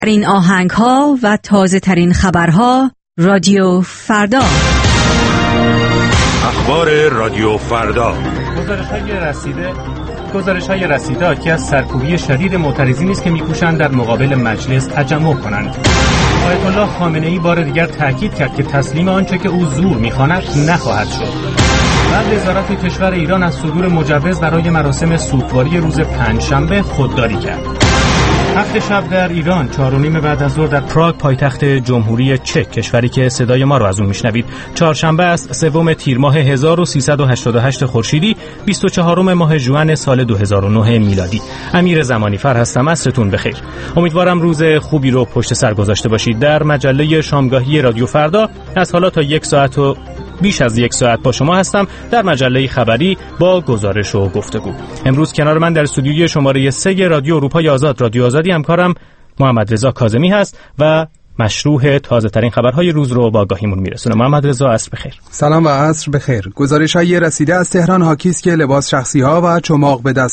این آهنگ‌ها و تازه‌ترین خبرها رادیو فردا. اخبار رادیو فردا. گزارش‌های رسیده حاکی از سرکوبی شدید معترضینی است که می‌کوشند در مقابل مجلس تجمع کنند. آیت الله خامنه‌ای بار دیگر تاکید کرد که تسلیم آنچه که او زور می‌خواند نخواهد شد. بعد وزارت کشور ایران از صدور مجوز برای مراسم سوگواری روز پنجشنبه خودداری کرد. هفت شب در ایران 4:30 بعد از ظهر در پراگ پایتخت جمهوری چک، کشوری که صدای ما رو از اون میشنوید، چهارشنبه است، سوم تیر ماه 1388 خورشیدی، 24 ماه ژوئن سال 2009 میلادی. امیر زمانی فر هستم. عصرتون بخیر. امیدوارم روز خوبی رو پشت سر گذاشته باشید. در مجله شامگاهی رادیو فردا از حالا تا بیش از یک ساعت با شما هستم در مجله خبری با گزارش و گفتگو. امروز کنار من در استودیوی شماره 3 رادیو اروپای آزاد، رادیو آزادی، همکارم محمد رضا کاظمی هست و مشروح تازه ترین خبرهای روز رو با آگاهیمون میرسونه. محمد رضا، عصر بخیر. سلام و عصر بخیر. گزارش‌های رسیده از تهران حاکی است که لباس شخصی‌ها و چماق به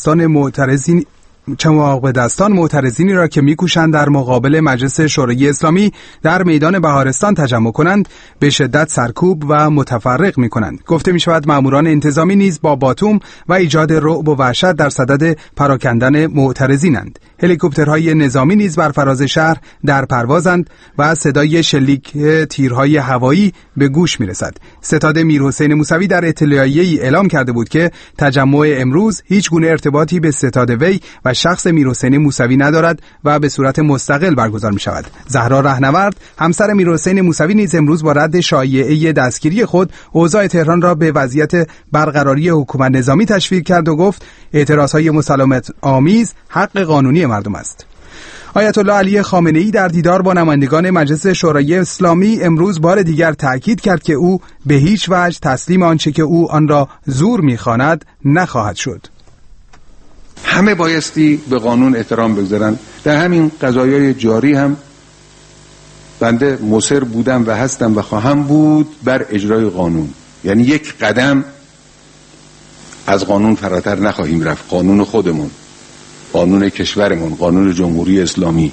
دستان معترضینی را که میکوشند در مقابل مجلس شورای اسلامی در میدان بهارستان تجمع کنند به شدت سرکوب و متفرق میکنند. گفته میشود ماموران انتظامی نیز با باتوم و ایجاد رعب و وحشت در صدد پراکندن معترضینند. هلیکوپترهای نظامی نیز بر فراز شهر در پروازند و صدای شلیک تیرهای هوایی به گوش میرسد. ستاد میرحسین موسوی در اطلاعیه‌ای اعلام کرده بود که تجمع امروز هیچ گونه ارتباطی به ستاد وی و شخص میرحسین موسوی ندارد و به صورت مستقل برگزار می شود. زهرا رهنورد، همسر میرحسین موسوی، نیز امروز با رد شایعه دستگیری خود اوضاع تهران را به وضعیت برقراری حکومت نظامی تشویق کرد و گفت اعتراضهای مسالمت آمیز حق قانونی مردم است. آیت الله علی خامنه‌ای در دیدار با نمایندگان مجلس شورای اسلامی امروز بار دیگر تأکید کرد که او به هیچ وجه تسلیم آنچه که او آن را زور می‌خواند نخواهد شد. همه بایستی به قانون احترام بگذارن. در همین قضایای جاری هم بنده مصر بودم و هستم و خواهم بود بر اجرای قانون. یعنی یک قدم از قانون فراتر نخواهیم رفت. قانون خودمون، قانون کشورمون، قانون جمهوری اسلامی.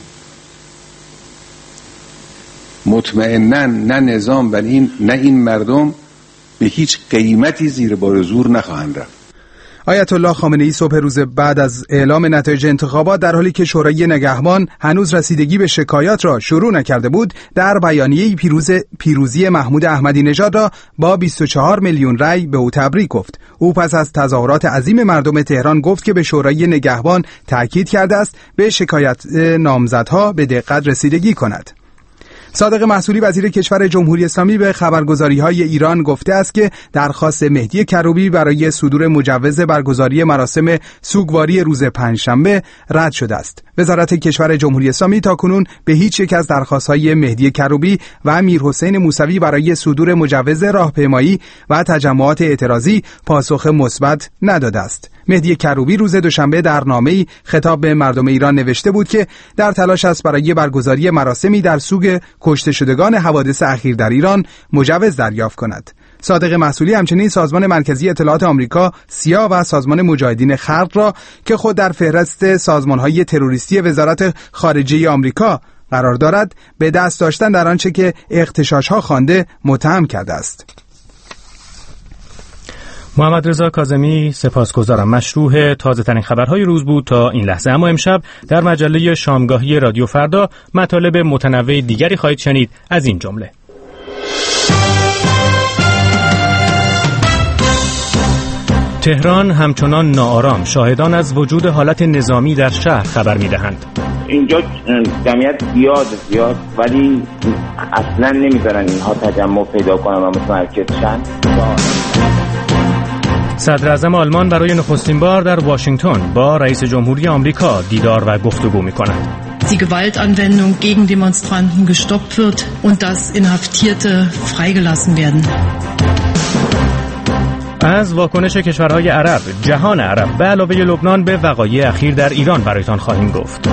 مطمئناً نه نظام و نه این مردم به هیچ قیمتی زیر بار زور نخواهند رفت. آیت الله خامنه‌ای صبح روز بعد از اعلام نتایج انتخابات، در حالی که شورای نگهبان هنوز رسیدگی به شکایات را شروع نکرده بود، در بیانیه‌ای پیروزی محمود احمدی نژاد را با 24 میلیون رأی به او تبریک گفت. او پس از تظاهرات عظیم مردم تهران گفت که به شورای نگهبان تاکید کرده است به شکایت نامزدها به دقت رسیدگی کند. صادق محصولی، وزیر کشور جمهوری اسلامی، به خبرگزاری‌های ایران گفته است که درخواست مهدی کروبی برای صدور مجوز برگزاری مراسم سوگواری روز پنجشنبه رد شده است. وزارت کشور جمهوری اسلامی تاکنون به هیچ یک از درخواست‌های مهدی کروبی و میرحسین موسوی برای صدور مجوز راهپیمایی و تجمعات اعتراضی پاسخ مثبت نداده است. مهدی کروبی روز دوشنبه در نامه‌ای خطاب به مردم ایران نوشته بود که در تلاش است برای برگزاری مراسمی در سوگ کشته شدگان حوادث اخیر در ایران مجوز دریافت کند. صادق محصولی همچنین سازمان مرکزی اطلاعات آمریکا سیا و سازمان مجاهدین خلق را که خود در فهرست سازمان‌های تروریستی وزارت خارجه آمریکا قرار دارد به دست داشتن در آنچه که اغتشاش‌ها خوانده متهم کرده است. محمد رضا کاظمی، سپاسگزارم. مشروح تازه ترین خبرهای روز بود تا این لحظه. اما امشب در مجله شامگاهی رادیو فردا مطالب متنوع دیگری خواهید شنید، از این جمله: تهران همچنان ناآرام، شاهدان از وجود حالت نظامی در شهر خبر می‌دهند. اینجا جمعیت زیاد ولی اصلا نمیذارن اینها تجمع پیدا کنن و متمرکز شن. صدر اعظم آلمان برای نخستین بار در واشنگتن با رئیس جمهوری آمریکا دیدار و گفتگو می‌کند. Die Gewaltanwendung gegen Demonstranten gestoppt wird und dass Inhaftierte freigelassen werden. از واکنش کشورهای عرب، جهان عرب به علاوه لبنان به وقایع اخیر در ایران برایتان خواهیم گفت.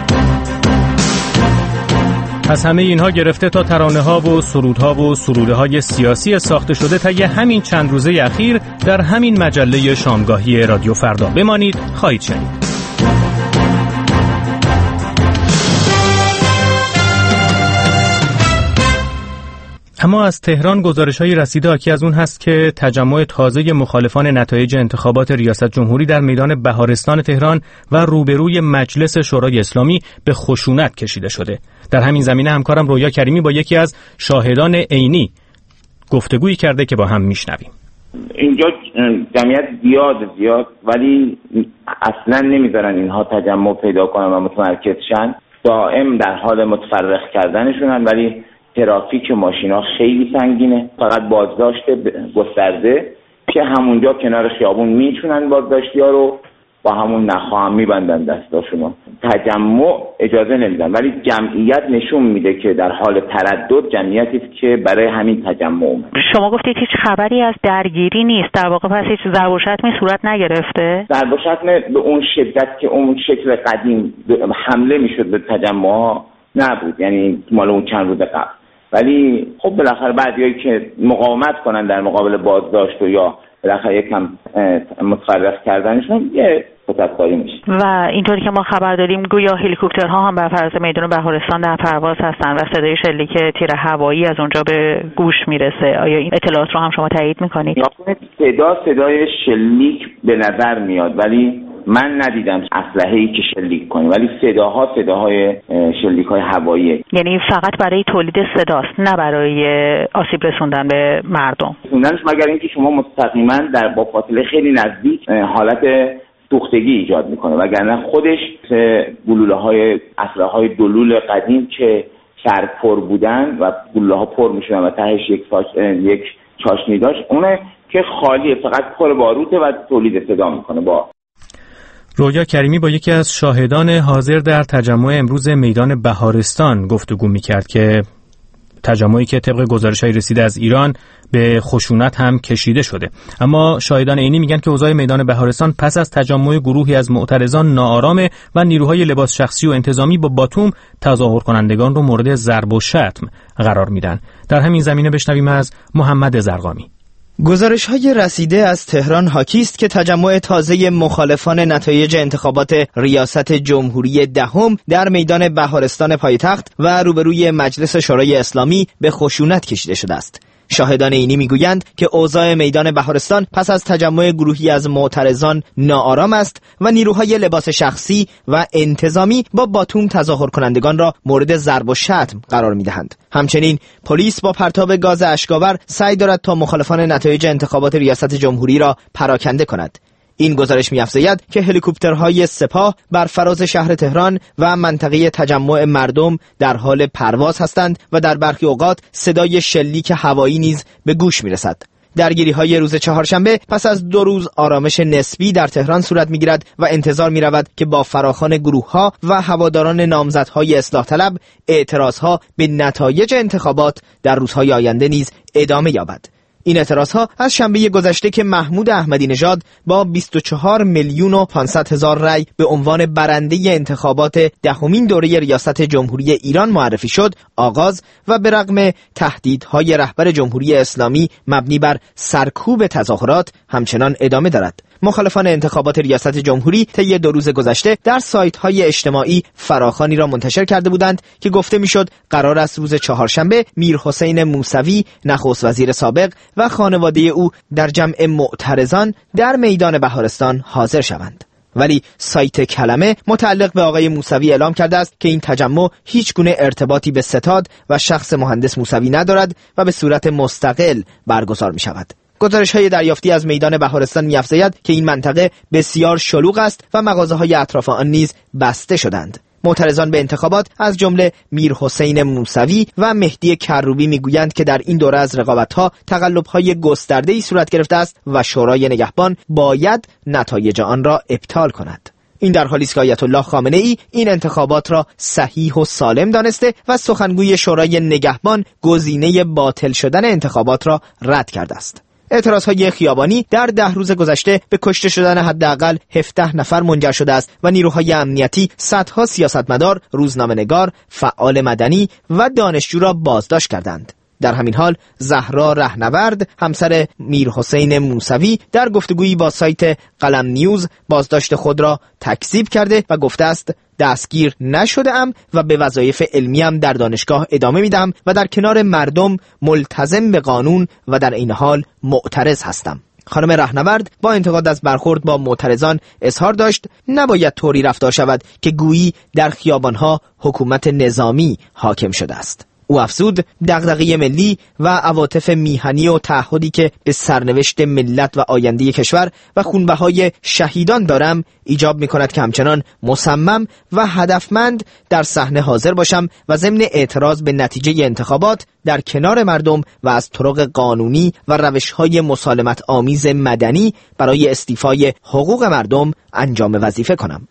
از همه اینها گرفته تا ترانه‌ها و سرودها و سروده‌های سیاسی ساخته شده طی همین چند روزه اخیر در همین مجله شامگاهی رادیو فردا. بمانید، خواهید شنید. اما از تهران گزارش‌های رسیده حاکی از اون هست که تجمع تازه مخالفان نتایج انتخابات ریاست جمهوری در میدان بهارستان تهران و روبروی مجلس شورای اسلامی به خشونت کشیده شده. در همین زمینه همکارم رویا کریمی با یکی از شاهدان عینی گفتگویی کرده که با هم میشنویم. اینجا جمعیت زیاد ولی اصلا نمیذارن اینها تجمع پیدا کنن و متمرکز شن. دائم در حال متفرق کردنشونن ولی ترافیک ماشینا خیلی سنگینه. فقط بازداشت گسترده که همونجا کنار خیابون میچونن بازداشتی‌ها رو با همون نخا هم میبندن دستاشونو. تجمع اجازه نمیدن ولی جمعیت نشون میده که در حال تردد جمعیتی که برای همین تجمع اومد. شما گفتید هیچ خبری از درگیری نیست، در واقع پس هیچ ضرب و شتمی صورت نگرفته؟ ضرب و شتم به اون شدت که اون شکل قدیم حمله میشد به تجمع‌ها نبود، یعنی مال اون چند روز قبل. ولی خب بالاخره بعضیایی که مقاومت کنن در مقابل بازداشت و یا بالاخره یکم متفرق کردنشون یه خطرکاری میشه. و اینطوری که ما خبر داریم گویا هلیکوپترها هم بر فراز میدان بهارستان در پرواز هستن و صدای شلیک تیر هوایی از اونجا به گوش میرسه. آیا این اطلاعات رو هم شما تایید میکنید؟ صدای شلیک به نظر میاد ولی من ندیدم اسلحه‌ای که شلیک کنه، ولی صداهای شلیک‌های هوایی، یعنی فقط برای تولید صداست نه برای آسیب رسوندن به مردم. رسوندنش مگر اینکه شما مستقیما با فاصله خیلی نزدیک حالت سوختگی ایجاد میکنه، وگرنه خودش گلوله‌های اسلحه‌های دلول قدیم که سرپر بودن و گلوله‌ها پر میشدن و تهش یک چاشنی داشت، اونه که خالیه، فقط پر باروته و تولید صدا میکنه. با رویا کریمی با یکی از شاهدان حاضر در تجمع امروز میدان بهارستان گفتگو می‌کرد که تجمعی که طبق گزارش‌های رسیده از ایران به خشونت هم کشیده شده. اما شاهدان عینی میگن که اوضاع میدان بهارستان پس از تجمع گروهی از معترضان ناآرامه و نیروهای لباس شخصی و انتظامی با باتوم تظاهر کنندگان رو مورد ضرب و شتم قرار میدن. در همین زمینه بشنویم از محمد زرقامی. گزارش‌های رسیده از تهران حاکی است که تجمع تازه مخالفان نتایج انتخابات ریاست جمهوری دهم در میدان بهارستان پایتخت و روبروی مجلس شورای اسلامی به خشونت کشیده شده است. شاهدان عینی میگویند که اوضاع میدان بهارستان پس از تجمع گروهی از معترضان ناآرام است و نیروهای لباس شخصی و انتظامی با باتوم تظاهر کنندگان را مورد ضرب و شتم قرار میدهند. همچنین پلیس با پرتاب گاز اشک‌آور سعی دارد تا مخالفان نتایج انتخابات ریاست جمهوری را پراکنده کند. این گزارش می‌افزاید که هلیکوپترهای سپاه بر فراز شهر تهران و منطقه تجمع مردم در حال پرواز هستند و در برخی اوقات صدای شلیک هوایی نیز به گوش می‌رسد. درگیری‌های روز چهارشنبه پس از 2 روز آرامش نسبی در تهران صورت می‌گیرد و انتظار می‌رود که با فراخوان گروه‌ها و هواداران نامزدهای اصلاح طلب اعتراضها به نتایج انتخابات در روزهای آینده نیز ادامه یابد. این اعتراضها از شنبه گذشته که محمود احمدی نژاد با 24,500,000 رأی به عنوان برنده انتخابات دهمین دوره ریاست جمهوری ایران معرفی شد آغاز و به رغم تهدیدهای رهبر جمهوری اسلامی مبنی بر سرکوب تظاهرات همچنان ادامه دارد. مخالفان انتخابات ریاست جمهوری طی 2 روز گذشته در سایت‌های اجتماعی فراخوانی را منتشر کرده بودند که گفته میشد قرار است روز چهارشنبه میرحسین موسوی نخست وزیر سابق و خانواده او در جمع معترضان در میدان بهارستان حاضر شوند. ولی سایت کلمه متعلق به آقای موسوی اعلام کرده است که این تجمع هیچ گونه ارتباطی به ستاد و شخص مهندس موسوی ندارد و به صورت مستقل برگزار می شود. گزارش‌های دریافتی از میدان بهارستان می‌افزاید که این منطقه بسیار شلوغ است و مغازه‌های اطراف آن نیز بسته شدند. معترضان به انتخابات از جمله میرحسین موسوی و مهدی کروبی میگویند که در این دوره از رقابت‌ها تقلب‌های گسترده‌ای صورت گرفته است و شورای نگهبان باید نتایج آن را ابطال کند. این در حالی است که آیت الله خامنه‌ای این انتخابات را صحیح و سالم دانسته و سخنگوی شورای نگهبان گزینه باطل شدن انتخابات را رد کرده است. اعتراضهای خیابانی در 10 روز گذشته به کشته شدن حداقل 17 نفر منجر شده است و نیروهای امنیتی صدها سیاستمدار، روزنامه‌نگار، فعال مدنی و دانشجو را بازداشت کردند. در همین حال زهرا رهنورد همسر میرحسین موسوی در گفتگویی با سایت قلم نیوز بازداشت خود را تکذیب کرده و گفته است دستگیر نشده‌ام و به وظایف علمیم در دانشگاه ادامه میدم و در کنار مردم ملتزم به قانون و در این حال معترض هستم. خانم رهنورد با انتقاد از برخورد با معترضان اظهار داشت نباید طوری رفتار شود که گویی در خیابانها حکومت نظامی حاکم شده است. او افزود دغدغه ملی و عواطف میهنی و تعهدی که به سرنوشت ملت و آینده کشور و خونبهای شهیدان دارم ایجاب می‌کند که همچنان مصمم و هدفمند در صحنه حاضر باشم و ضمن اعتراض به نتیجه انتخابات در کنار مردم و از طرق قانونی و روش‌های مسالمت آمیز مدنی برای استیفای حقوق مردم انجام وظیفه کنم.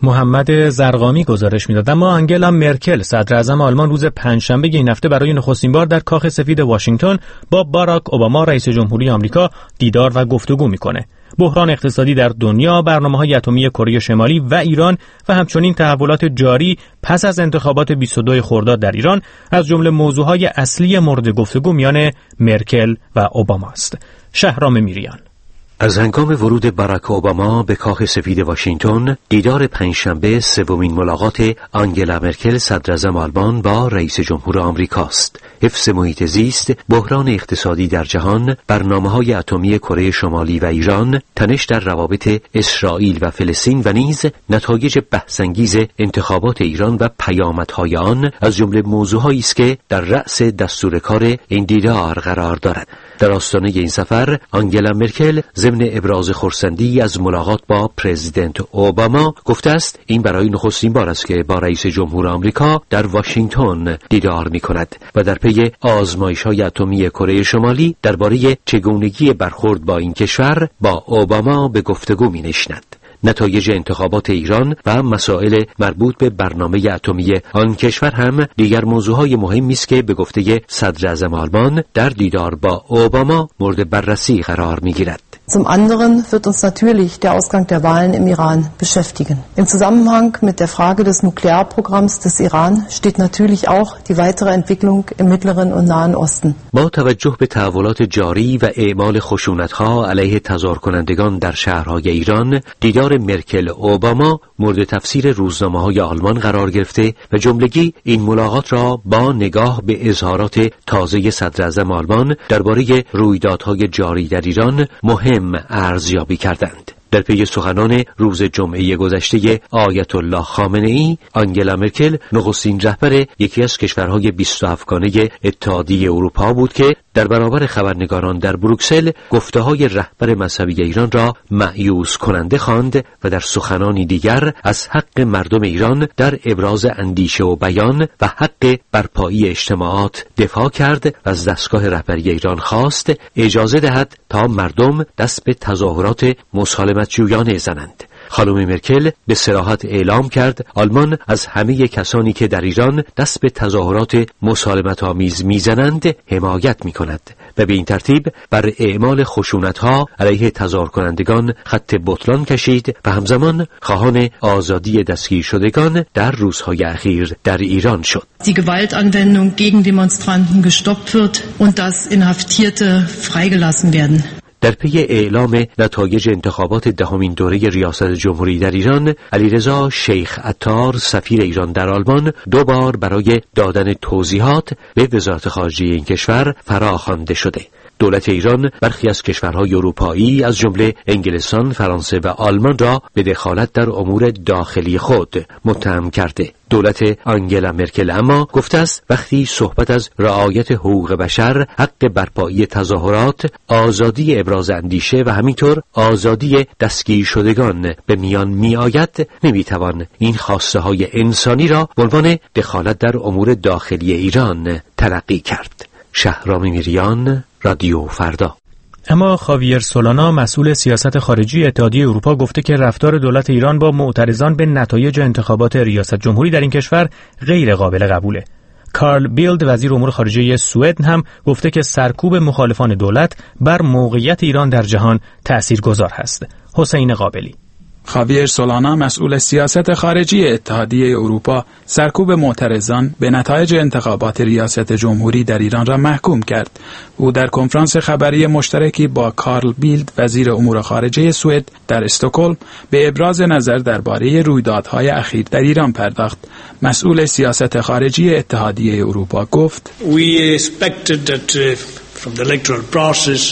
محمد زرقامی گزارش می‌داد. اما آنگلا مرکل صدر اعظم آلمان روز پنجشنبه این هفته برای نخستین بار در کاخ سفید واشنگتن با باراک اوباما رئیس جمهوری آمریکا دیدار و گفتگو می‌کنه. بحران اقتصادی در دنیا، برنامه‌های اتمی کره شمالی و ایران و همچنین تحولات جاری پس از انتخابات 22 خرداد در ایران از جمله موضوعهای اصلی مورد گفتگو میان مرکل و اوباما است. شهرام میریان. از هنگام ورود باراک اوباما به کاخ سفید واشنگتن، دیدار پنجشنبه سومین ملاقات آنگلا مرکل صدر اعظم آلمان با رئیس جمهور آمریکاست. حفظ محیط زیست، بحران اقتصادی در جهان، برنامه‌های اتمی کره شمالی و ایران، تنش در روابط اسرائیل و فلسطین و نیز نتایج بحث‌انگیز انتخابات ایران و پیامدهای آن از جمله موضوعهایی است که در رأس دستور کار این دیدار قرار دارد. در آستانه این سفر آنگلا مرکل ضمن ابراز خرسندی از ملاقات با پرزیدنت اوباما گفته است این برای نخستین بار است که با رئیس جمهور آمریکا در واشنگتن دیدار می‌کند و در پی آزمایش‌های اتمی کره شمالی درباره چگونگی برخورد با این کشور با اوباما به گفتگو می‌نشیند. نتایج انتخابات ایران و مسائل مربوط به برنامه اتمی آن کشور هم دیگر موضوعهای مهمی است که به گفته صدر اعظم آلمان در دیدار با اوباما مورد بررسی قرار می‌گیرد. Zum anderen wird uns natürlich der Ausgang der Wahlen im Iran beschäftigen. Im Zusammenhang mit der Frage des Nuklearprogramms des Iran steht natürlich auch die weitere Entwicklung im Mittleren und Nahen Osten. با توجه به تحولات جاری و اعمال خشونت‌ها علیه تظاهرکنندگان در شهرهای ایران، دیدار مرکل اوباما مورد تفسیر روزنامه‌های آلمان قرار گرفته و جملگی این ملاقات را با نگاه به اظهارات تازه صدر اعظم آلمان درباره رویدادهای جاری در ایران مهم ارزیابی کردند. در پی سخنان روز جمعه گذشته آیت الله خامنه‌ای، آنگلا مرکل نخستین رهبر یکی از کشورهای 27گانه اتحادیه اروپا بود که در برابر خبرنگاران در بروکسل گفته‌های رهبر مذهبی ایران را مأیوس کننده خواند و در سخنانی دیگر از حق مردم ایران در ابراز اندیشه و بیان و حق برپایی اجتماعات دفاع کرد و از دستگاه رهبری ایران خواست اجازه دهد تا مردم دست به تظاهرات مسالمت‌جویانه زنند. خانم مرکل به صراحت اعلام کرد آلمان از همه کسانی که در ایران دست به تظاهرات مسالمت‌آمیز میزنند حمایت می‌کند و به این ترتیب بر اعمال خشونت‌ها علیه تظاهرکنندگان خط بطلان کشید و همزمان خواهان آزادی دستگیر شدگان در روزهای اخیر در ایران شد. Die Gewaltanwendung gegen Demonstranten gestoppt wird und dass Inhaftierte freigelassen werden. در pی اعلام نتایج انتخابات دهمین دوره ریاست جمهوری در ایران، علیرضا شیخ عطار سفیر ایران در آلمان 2 بار برای دادن توضیحات به وزارت خارجه این کشور فراخوانده شده. دولت ایران برخی از کشورهای اروپایی از جمله انگلستان، فرانسه و آلمان را به دخالت در امور داخلی خود متهم کرده. دولت آنگلا مرکل اما گفته است وقتی صحبت از رعایت حقوق بشر، حق برپایی تظاهرات، آزادی ابراز اندیشه و همینطور آزادی دستگیر شدگان به میان می آید، نمیتوان این خواسته های انسانی را به عنوان دخالت در امور داخلی ایران تلقی کرد. شهرام میریان، رادیو فردا. اما خاویر سولانا مسئول سیاست خارجی اتحادیه اروپا گفته که رفتار دولت ایران با معترضان به نتایج انتخابات ریاست جمهوری در این کشور غیر قابل قبوله. کارل بیلد وزیر امور خارجه سوئد هم گفته که سرکوب مخالفان دولت بر موقعیت ایران در جهان تأثیرگذار است. حسین قابلی. خاویر سولانا مسئول سیاست خارجی اتحادیه اروپا سرکوب معترضان به نتایج انتخابات ریاست جمهوری در ایران را محکوم کرد. او در کنفرانس خبری مشترکی با کارل بیلد وزیر امور خارجه سوئد در استکهلم به ابراز نظر درباره رویدادهای اخیر در ایران پرداخت. مسئول سیاست خارجی اتحادیه اروپا گفت: We expected that from the electoral process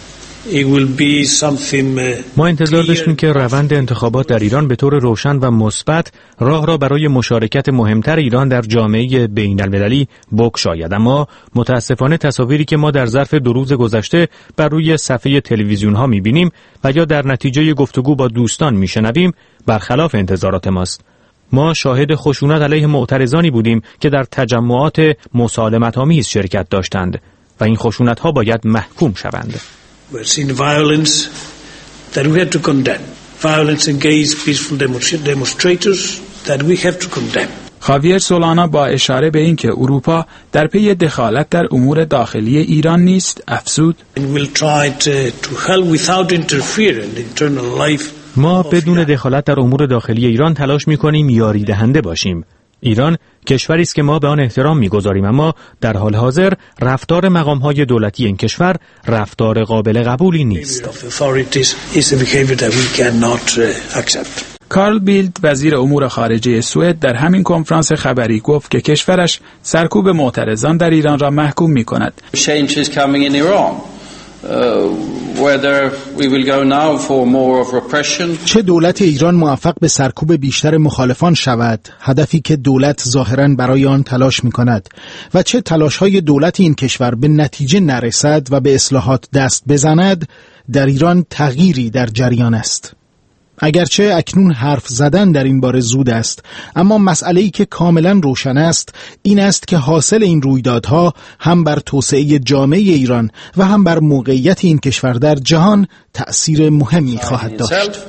ما انتظار داشتیم که روند انتخابات در ایران به طور روشن و مثبت راه را برای مشارکت مهمتر ایران در جامعه بین‌المللی بگشاید، اما متاسفانه تصاویری که ما در ظرف 2 روز گذشته بر روی صفحه تلویزیون ها می‌بینیم و یا در نتیجه گفتگو با دوستان می‌شنویم برخلاف انتظارات ماست. ما شاهد خشونت علیه معترضانی بودیم که در تجمعات مسالمت‌آمیز شرکت داشتند و این خشونت‌ها باید محکوم شوند. We've seen violence that we have to condemn. Violence against peaceful demonstrators that we have to condemn. خاویر سولانا با اشاره به اینکه اروپا در پی دخالت در امور داخلی ایران نیست افزود: ما بدون دخالت در امور داخلی ایران تلاش می‌کنیم یاری دهنده باشیم. ایران کشوری است که ما به آن احترام می‌گذاریم، اما در حال حاضر رفتار مقام‌های دولتی این کشور رفتار قابل قبولی نیست. کارل بیلد وزیر امور خارجه سوئد در همین کنفرانس خبری گفت که کشورش سرکوب معترضان در ایران را محکوم می‌کند. چه دولت ایران موفق به سرکوب بیشتر مخالفان شود، هدفی که دولت ظاهراً برای آن تلاش می‌کند، و چه تلاش‌های دولت این کشور به نتیجه نرسد و به اصلاحات دست بزند، در ایران تغییری در جریان است. اگرچه اکنون حرف زدن در این باره زود است، اما مسئله‌ای که کاملا روشن است این است که حاصل این رویدادها هم بر توسعه جامعه ایران و هم بر موقعیت این کشور در جهان تأثیر مهمی خواهد داشت.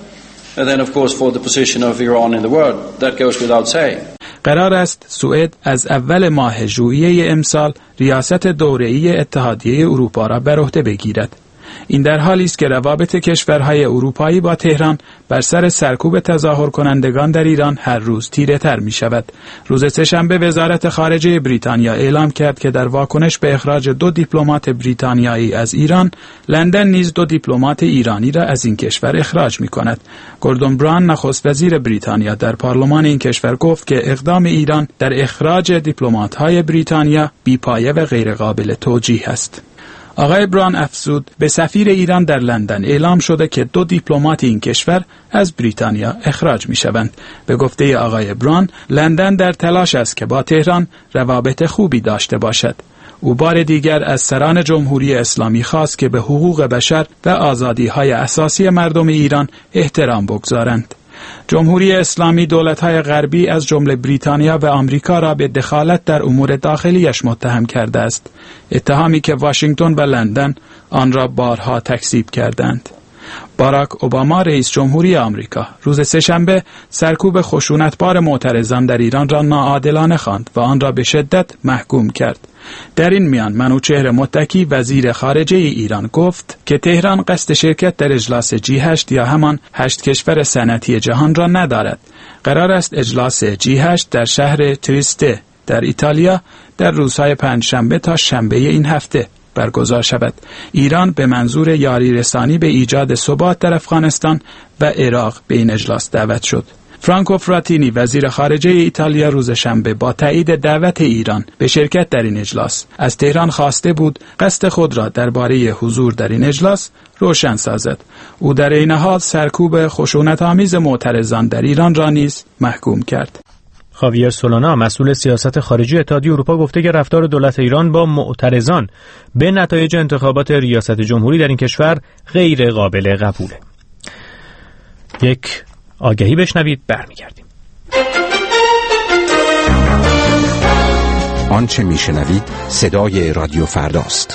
قرار است سوئد از اول ماه ژوئیه امسال ریاست دوره‌ای اتحادیه اروپا را بر عهده بگیرد. این در حالی است که روابط کشورهای اروپایی با تهران بر سر سرکوب تظاهر کنندگان در ایران هر روز تیره تر می شود. روز سه‌شنبه وزارت خارجه بریتانیا اعلام کرد که در واکنش به اخراج 2 دیپلمات بریتانیایی از ایران، لندن نیز 2 دیپلمات ایرانی را از این کشور اخراج می کند. گوردون براون نخست وزیر بریتانیا در پارلمان این کشور گفت که اقدام ایران در اخراج دیپلمات‌های بریتانیا بی‌پایه و غیرقابل توجیه است. آقای بران افزود به سفیر ایران در لندن اعلام شده که 2 دیپلمات این کشور از بریتانیا اخراج می شوند. به گفته آقای بران، لندن در تلاش است که با تهران روابط خوبی داشته باشد. او بار دیگر از سران جمهوری اسلامی خواست که به حقوق بشر و آزادی‌های اساسی مردم ایران احترام بگذارند. جمهوری اسلامی دولت‌های غربی از جمله بریتانیا و آمریکا را به دخالت در امور داخلیش متهم کرده است، اتهامی که واشنگتن و لندن آن را بارها تکذیب کردند. باراک اوباما رئیس جمهوری آمریکا روز سه‌شنبه سرکوب خشونتبار معترضان در ایران را ناعادلانه خواند و آن را به شدت محکوم کرد. در این میان منوچهر متکی وزیر خارجه ایران گفت که تهران قصد شرکت در اجلاس G8 یا همان 8 کشور صنعتی جهان را ندارد. قرار است اجلاس G8 در شهر تریسته در ایتالیا در روزهای پنجشنبه تا شنبه این هفته برگزار شود. ایران به منظور یاری رسانی به ایجاد ثبات در افغانستان و عراق به این اجلاس دعوت شد. فرانکو فراتینی وزیر خارجه ایتالیا روز شنبه با تایید دعوت ایران به شرکت در این اجلاس از تهران خواسته بود قصد خود را درباره حضور در این اجلاس روشن سازد. او در این حال سرکوب خشونت‌آمیز معترضان در ایران را نیز محکوم کرد. خاویر سولانا مسئول سیاست خارجی اتحادیه اروپا گفته که رفتار دولت ایران با معترضان به نتایج انتخابات ریاست جمهوری در این کشور غیر قابل قبوله. یک آگهی بشنوید، برمیگردیم. آنچه میشنوید صدای رادیو فرداست.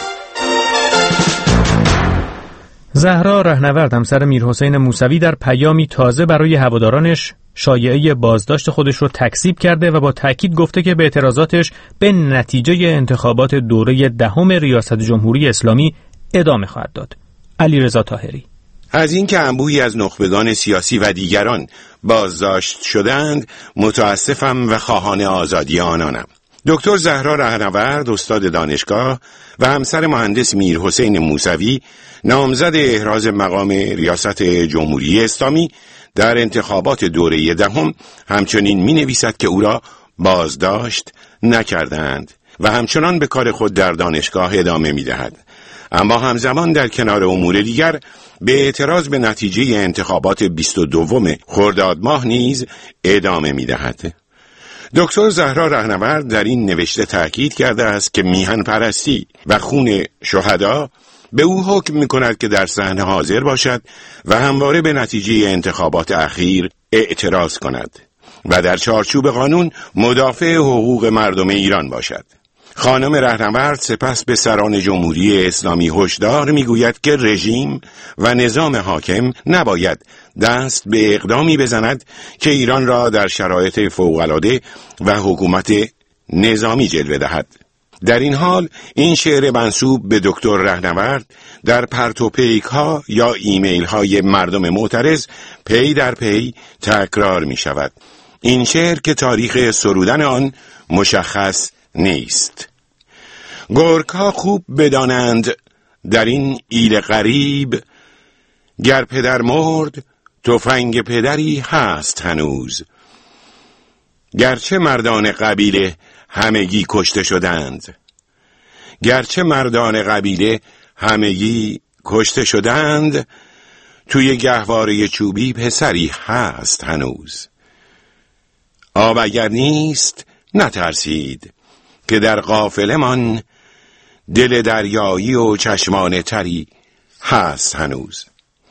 زهرا رهنورد همسر میرحسین موسوی در پیامی تازه برای هوادارانش شایعه بازداشت خودش رو تکذیب کرده و با تأکید گفته که به اعتراضاتش به نتیجه انتخابات دوره 10 ریاست جمهوری اسلامی ادامه خواهد داد. علیرضا طاهری. از اینکه انبوهی از نخبگان سیاسی و دیگران بازداشت شدند متاسفم و خواهان آزادی آنانم. دکتر زهرا رهنورد استاد دانشگاه و همسر مهندس میرحسین موسوی نامزد احراز مقام ریاست جمهوری اسلامی در انتخابات دوره دهم همچنین می نویسد که او را بازداشت نکردند و همچنان به کار خود در دانشگاه ادامه می دهد. اما همزمان در کنار امور دیگر به اعتراض به نتیجه انتخابات 22 خرداد ماه نیز ادامه می دهد. دکتر زهرا رهنورد در این نوشته تأکید کرده است که میهن پرستی و خون شهدا به او حکم می کند که در صحنه حاضر باشد و همواره به نتیجه انتخابات اخیر اعتراض کند و در چارچوب قانون مدافع حقوق مردم ایران باشد. خانم رهنورد سپس به سران جمهوری اسلامی هشدار می‌گوید که رژیم و نظام حاکم نباید دست به اقدامی بزند که ایران را در شرایط فوق‌العاده و حکومت نظامی جلوه دهد. در این حال این شعر منسوب به دکتر رهنورد در پرتوپیک‌ها یا ایمیل‌های مردم معترض پی در پی تکرار می‌شود. این شعر که تاریخ سرودن آن مشخص نیست. گرگ‌ها خوب بدانند در این ایل غریب، گر پدر مرد تفنگ پدری هست هنوز. گرچه مردان قبیله همگی کشته شدند، گرچه مردان قبیله همگی کشته شدند، توی گهواره چوبی پسری هست هنوز. آب اگر نیست نترسید که در قافله من دل دریایی و چشمان تری هست هنوز.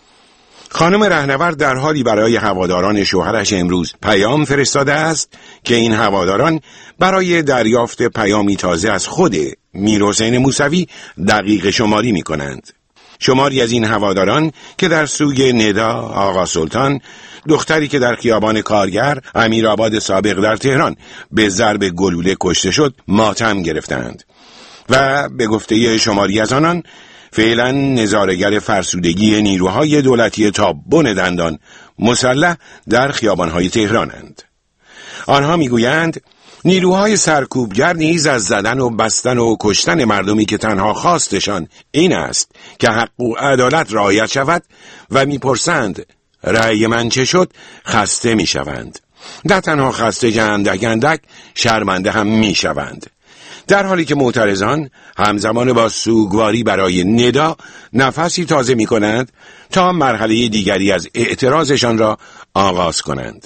خانم رهنورد در حالی برای هواداران شوهرش امروز پیام فرستاده است که این هواداران برای دریافت پیامی تازه از خود میرحسین موسوی دقیقه شماری می کنند. شماری از این هواداران که در سوگ ندا آقا سلطان، دختری که در خیابان کارگر امیرآباد سابق در تهران به ضرب گلوله کشته شد ماتم گرفتند و به گفته شماری از آنان فعلا نظاره‌گر فرسودگی نیروهای دولتی تا بن دندان مسلح در خیابانهای تهرانند. آنها میگویند نیروهای سرکوبگر نیز از زدن و بستن و کشتن مردمی که تنها خواستشان این است که حق و عدالت رعایت شود و میپرسند رأی من چه شد خسته میشوند. نه تنها خسته گندک گندک شرمنده هم میشوند. در حالی که معترضان همزمان با سوگواری برای ندا نفسی تازه می کنند تا مرحله دیگری از اعتراضشان را آغاز کنند.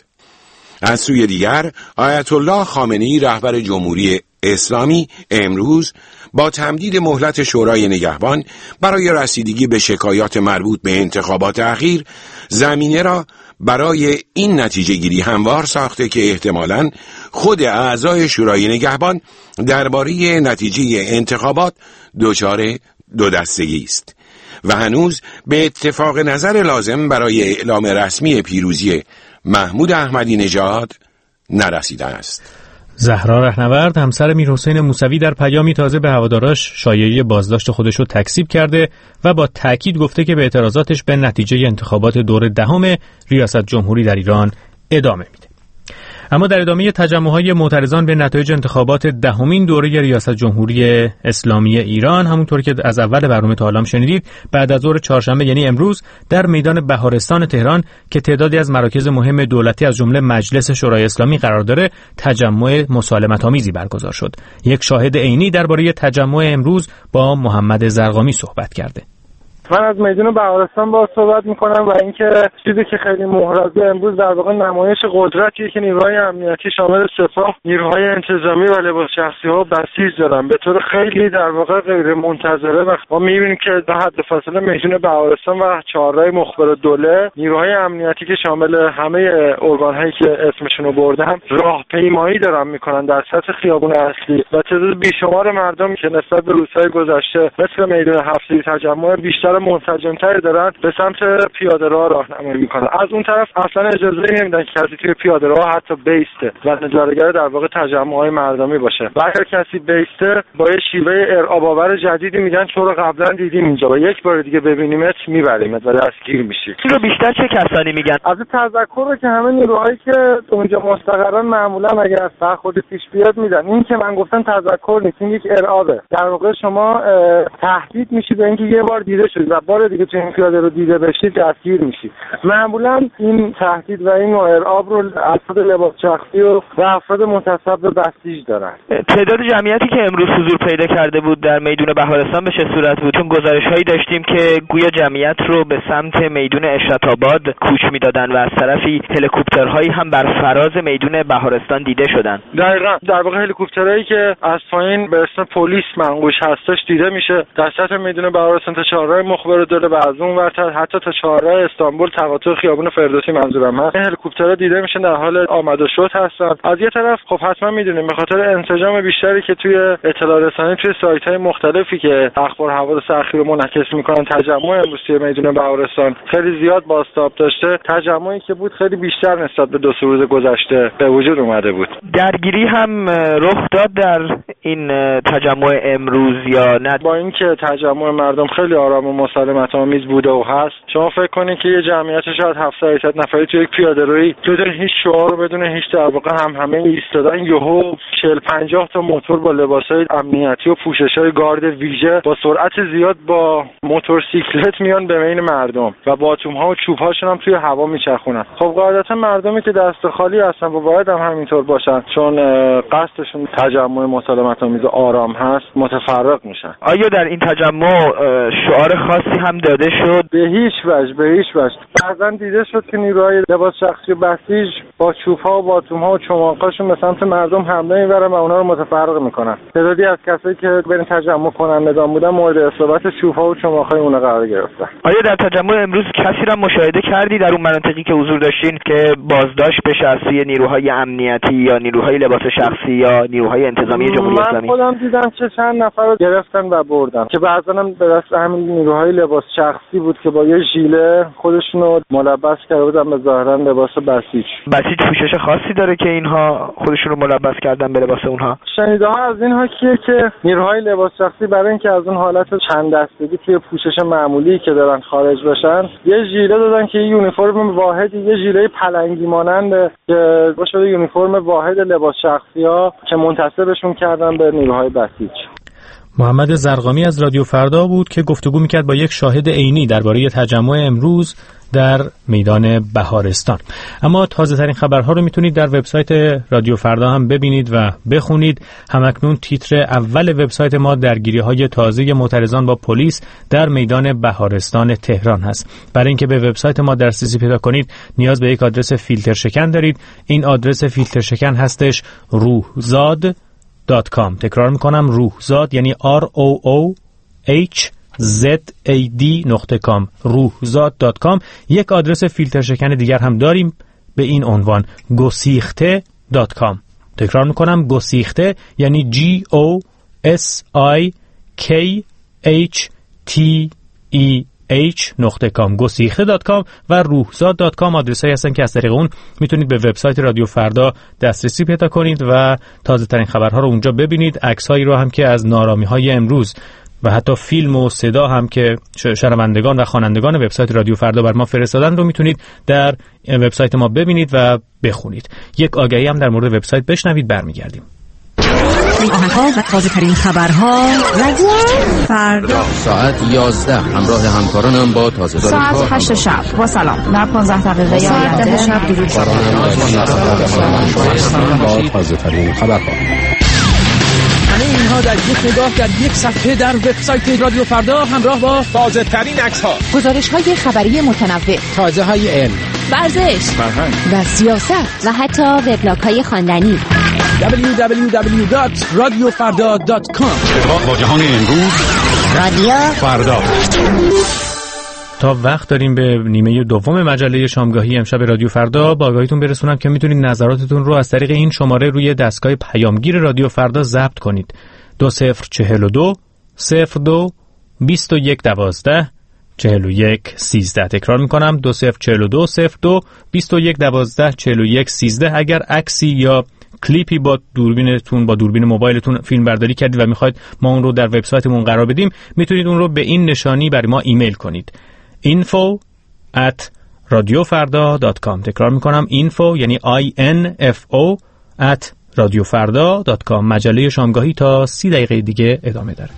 از سوی دیگر آیت الله خامنه‌ای رهبر جمهوری اسلامی امروز با تمدید مهلت شورای نگهبان برای رسیدگی به شکایات مربوط به انتخابات اخیر زمینه را برای این نتیجه گیری هموار ساخته که احتمالاً خود اعضای شورای نگهبان درباره نتیجه انتخابات دچار دو دستگی است و هنوز به اتفاق نظر لازم برای اعلام رسمی پیروزی محمود احمدی نژاد نرسیده است. زهرا رهنورد همسر میرحسین موسوی در پیامی تازه به هواداراش شایعه بازداشت خودش رو تکذیب کرده و با تأکید گفته که به اعتراضاتش به نتیجه انتخابات دور دهم ریاست جمهوری در ایران ادامه میده. اما در ادامه تجمع‌های معترضان به نتایج انتخابات دهمین دوره ریاست جمهوری اسلامی ایران، همونطور که از اول برنامه تا حالا شنیدید، بعد از ظهر چهارشنبه یعنی امروز در میدان بهارستان تهران که تعدادی از مراکز مهم دولتی از جمله مجلس شورای اسلامی قرار داره، تجمع مسالمت‌آمیزی برگزار شد. یک شاهد عینی درباره تجمع امروز با محمد زرقامی صحبت کرده. من از میدان بهارستان با صحبت میکنم و اینکه چیزی که خیلی محرزه امروز در واقع نمایش قدرتیه که نیروهای امنیتی شامل سپاه، نیروهای انتظامی و لباس شخصی ها بسیج دارن به طور خیلی در واقع غیر منتظره و ما میبینیم که در حد فاصله میدان بهارستان و چهارراه مخبر دوله نیروهای امنیتی که شامل همه ارگان‌هایی که اسمشون رو بردم راهپیمایی دارن میکنن در سطح خیابان اصلی و تعداد بیشمار مردم که نسبت به روزهای گذشته مثل میدان هفته تجمع بیشتر رفتار منسجم‌تری دارن به سمت پیاده‌رو راهنمایی میکنن. از اون طرف اصلا اجازه نمیدن که کسی توی پیاده‌رو حتی بیسته و نظاره‌گر در واقع تجمع‌های مردمی باشه. و اگر کسی بیسته با یه شیوه ارعاب‌آور جدیدی میگن چرا قبلا دیدیم اینجا و یک بار دیگه ببینیمت میبریمت و دستگیر میشی. این رو بیشتر چه کسانی میگن؟ از تذکر رو که همه نیروهایی که اونجا مستقرن معمولا اگر از برخوردی پیش بیاد میدن. این که من گفتم تذکر نیست، این یک ارعابه. در واقع شما تهدید میشی به اینکه یه بار دیده شدی و بار دیگه تو این پیاده رو دیده بشی دستگیر میشی. معمولا این تهدید و این ارعاب رو افراد لباس شخصی و افراد منتسب به بسیج دارن. تعداد جمعیتی که امروز حضور پیدا کرده بود در میدون بهارستان به چه صورت بود؟ چون گزارش‌هایی داشتیم که گویا جمعیت رو به سمت میدون اشرت‌آباد کوچ میدادن و از طرفی هلیکوپترهایی هم بر فراز میدون بهارستان دیده شدن. دقیقاً در واقع هلیکوپترهایی که از پایین به اسم پلیس منقوش هستش دیده میشه در سطح میدون بهارستان تا چهارراه مخبر دوله و از اون ورتر حتی تا چهارراه استانبول تقاطع خیابون فردوسی منظورم هست. هلیکوپترها دیده میشه در حال آمد و شد هستن. از یه طرف خب حتما میدونیم به خاطر انسجام بیشتری که توی اطلاع رسانی توی سایت‌های مختلفی که اخبار حوادث اخیر رو منعکس میکنن تجمع امروز توی میدون بهارستان خیلی زیاد بازتاب داشته. تجمعی که بود خیلی بیشتر نسبت به 2 روز گذشته به وجود اومده بود. درگیری هم رخ داد در این تجمع امروز یا نه؟ با اینکه تجمع مردم خیلی آرام و مسالمت آمیز بوده و هست، شما فکر کنید که یه جمعیت شاید 700 نفری توی یک پیاده‌رویی بدون هیچ شعار و بدون هیچ در واقع همه ایستادن یهو 40-50 تا موتور با لباسای امنیتی و پوشش‌های گارد ویژه با سرعت زیاد با موتورسیکلت میان به بین مردم و باتوم‌ها و چوب‌هاشون هم توی هوا میچرخونن. خب قاعدتا مردمی که دست خالی هستن و باید هم همینطور باشن چون قصدشون تجمع مسالمت آمیز و آرام هست متفرق میشن. آیا در این تجمع شعار خاصی هم داده شد؟ به هیچ وجه. بعضا دیده شد که نیروهای لباس شخصی و بسیج با چوب‌ها و باتوم‌ها و چماقاشون به سمت مردم حمله می‌برن و اونا رو متفرق میکنن. تعدادی از کسایی که برین تجمع کنندگان بودن مورد اصابت چوب‌ها و چماق‌های اونا قرار گرفتن. آیا در تجمع امروز کسی را مشاهده کردی در اون مناطقی که حضور داشتین که بازداشت بشه از سوی نیروهای امنیتی یا نیروهای لباس شخصی یا نیروهای انتظامی جمهوری اسلامی؟ من خودم دیدم که چند نفر رو گرفتن و بردن که بعضا هم به دست همین نیروهای لباس شخصی بود که با یه ژیله خودشون رو ملبس کرده بودن به ظاهرا لباس بسیج پوشش خاصی داره که اینها خودشون رو ملبس کردن به لباس اونها؟ شنیده ها از اینها که نیروهای لباس شخصی برای اینکه از اون حالت چند دستگی توی پوشش معمولی که دارن خارج بشن یه ژیله دادن که یونیفرم واحدی، یه ژیله پلنگی مانند که باشه یونیفرم واحد لباس شخصی‌ها که منتسبشون کردن به نیروهای بسیج. محمد زرقامی از رادیو فردا بود که گفتگو میکرد با یک شاهد عینی درباره تجمع امروز در میدان بهارستان. اما تازه ترین خبرها رو میتونید در وبسایت رادیو فردا هم ببینید و بخونید. همکنون تیتر اول وبسایت ما درگیری‌های تازه معترضان با پلیس در میدان بهارستان تهران هست. برای اینکه به وبسایت ما دسترسی پیدا کنید نیاز به یک آدرس فیلتر شکن دارید. این آدرس فیلتر شکن هستش روحزاد.com. تکرار میکنم روحزاد یعنی ROOHZAD.com روحزاد.com. یک آدرس فیلتر شکن دیگر هم داریم به این عنوان گسیخته.com. تکرار میکنم گسیخته یعنی GOSIKHTEH.com گسیخته.com و روحزاد.com آدرسایی هستن که از طریق اون میتونید به وبسایت رادیو فردا دسترسی پیدا کنید و تازه ترین خبرها رو اونجا ببینید. عکس‌هایی رو هم که از نارامی‌های امروز و حتی فیلم و صدا هم که شنوندگان و خوانندگان وبسایت رادیو فردا بر ما فرستادن رو میتونید در وبسایت ما ببینید و بخونید. یک آگهی هم در مورد وبسایت بشنوید برمیگردیم. آنها و تازه ترین خبرها رادیو فردا ساعت 11 همراه همکارانم با تازه ترین ساعت 8 شب با سلام در 15 دقیقه ساعت 10 شب درود با تازه ترین خبرها. همه اینها در یک نگاه در یک صفحه در وبسایت رادیو فردا همراه با تازه ترین عکس‌ها، گزارش‌های خبری متنوع، تازه‌های علم، ورزش، فرهنگ و سیاست و حتی وبلاگ‌های خواندنی. www.radiofarda.com. با جهان امروز رادیو فردا. تا وقت داریم به نیمه دوم مجله شامگاهی امشب رادیو فردا با آگاهیتون برسونم که میتونید نظراتتون رو از طریق این شماره روی دستگاه پیامگیر رادیو فردا ضبط کنید. 2042 02 2112 41 13. تکرار میکنم 2042 02 21 12 41 13. اگر عکسی یا کلیپی با دوربین موبایلتون فیلم برداری کردید و میخواید ما اون رو در وبسایتمون قرار بدیم، میتونید اون رو به این نشانی برای ما ایمیل کنید: info@radiofarda.com. تکرار میکنم info یعنی info @radiofarda.com. مجله شامگاهی تا 30 دقیقه دیگه ادامه داره.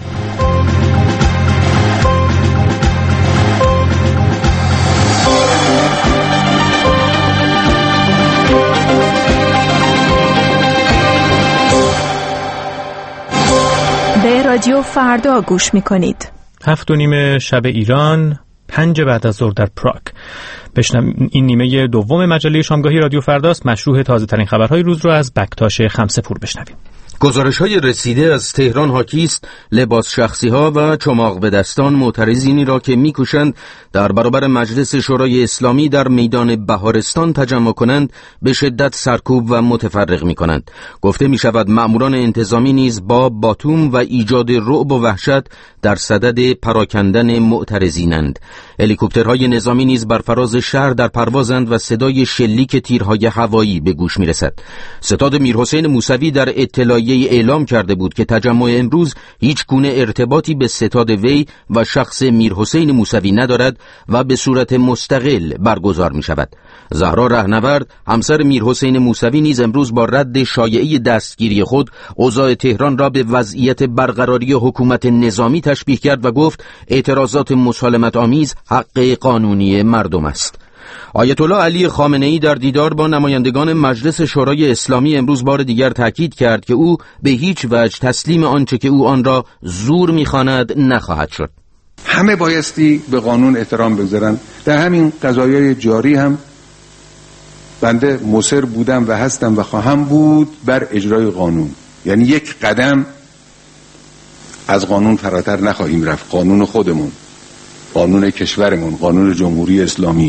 به رادیو فردا گوش میکنید. 7:30 شب ایران، 5 بعد از ظهر در پراگ. این نیمه دوم مجله شامگاهی رادیو فرداست. مشروع تازه ترین خبرهای روز رو از بکتاش خمسه‌پور بشنویم. گزارش‌های رسیده از تهران حاکی است لباس شخصی‌ها و چماق به دستان معترضینی را که می‌کوشند در برابر مجلس شورای اسلامی در میدان بهارستان تجمع کنند به شدت سرکوب و متفرق می‌کنند. گفته می‌شود مأموران انتظامی نیز با باتوم و ایجاد رعب و وحشت در صدد پراکندن معترضینند. هلیکوپترهای نظامی نیز بر فراز شهر در پروازند و صدای شلیک تیرهای هوایی به گوش می‌رسد. ستاد میرحسین موسوی در اطلاعیه اعلام کرده بود که تجمع امروز هیچ گونه ارتباطی به ستاد وی و شخص میرحسین موسوی ندارد و به صورت مستقل برگزار می شود. زهرا رهنورد همسر میرحسین موسوی نیز امروز با رد شایعه دستگیری خود اوضاع تهران را به وضعیت برقراری حکومت نظامی تشبیه کرد و گفت اعتراضات مسالمت آمیز حق قانونی مردم است. آیت الله علی خامنه‌ای در دیدار با نمایندگان مجلس شورای اسلامی امروز بار دیگر تاکید کرد که او به هیچ وجه تسلیم آنچه که او آن را زور می‌خواند نخواهد شد. همه بایستی به قانون احترام بگذارن. در همین قضایای جاری هم بنده مصر بودم و هستم و خواهم بود بر اجرای قانون. یعنی یک قدم از قانون فراتر نخواهیم رفت. قانون خودمون، قانون کشورمون، قانون جمهوری اسلامی.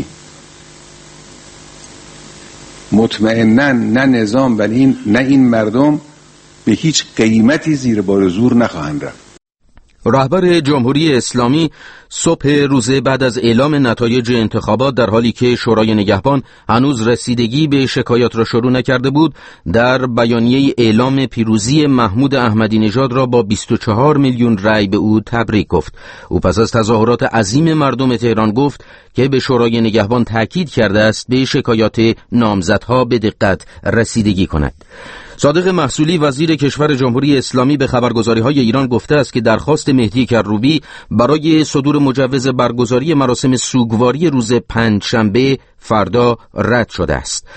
مطمئناً نه نظام ولی نه این مردم به هیچ قیمتی زیر بار زور نخواهند رفت. رهبر جمهوری اسلامی صبح روز بعد از اعلام نتایج انتخابات در حالی که شورای نگهبان هنوز رسیدگی به شکایات را شروع نکرده بود، در بیانیه اعلام پیروزی محمود احمدی نژاد را با 24 میلیون رأی به او تبریک گفت. او پس از تظاهرات عظیم مردم تهران گفت که به شورای نگهبان تاکید کرده است به شکایات نامزدها به دقت رسیدگی کند. صادق محصولی وزیر کشور جمهوری اسلامی به خبرگزاری‌های ایران گفته است که درخواست مهدی کروبی برای صدور مجوز برگزاری مراسم سوگواری روز پنجشنبه فردا رد شده است.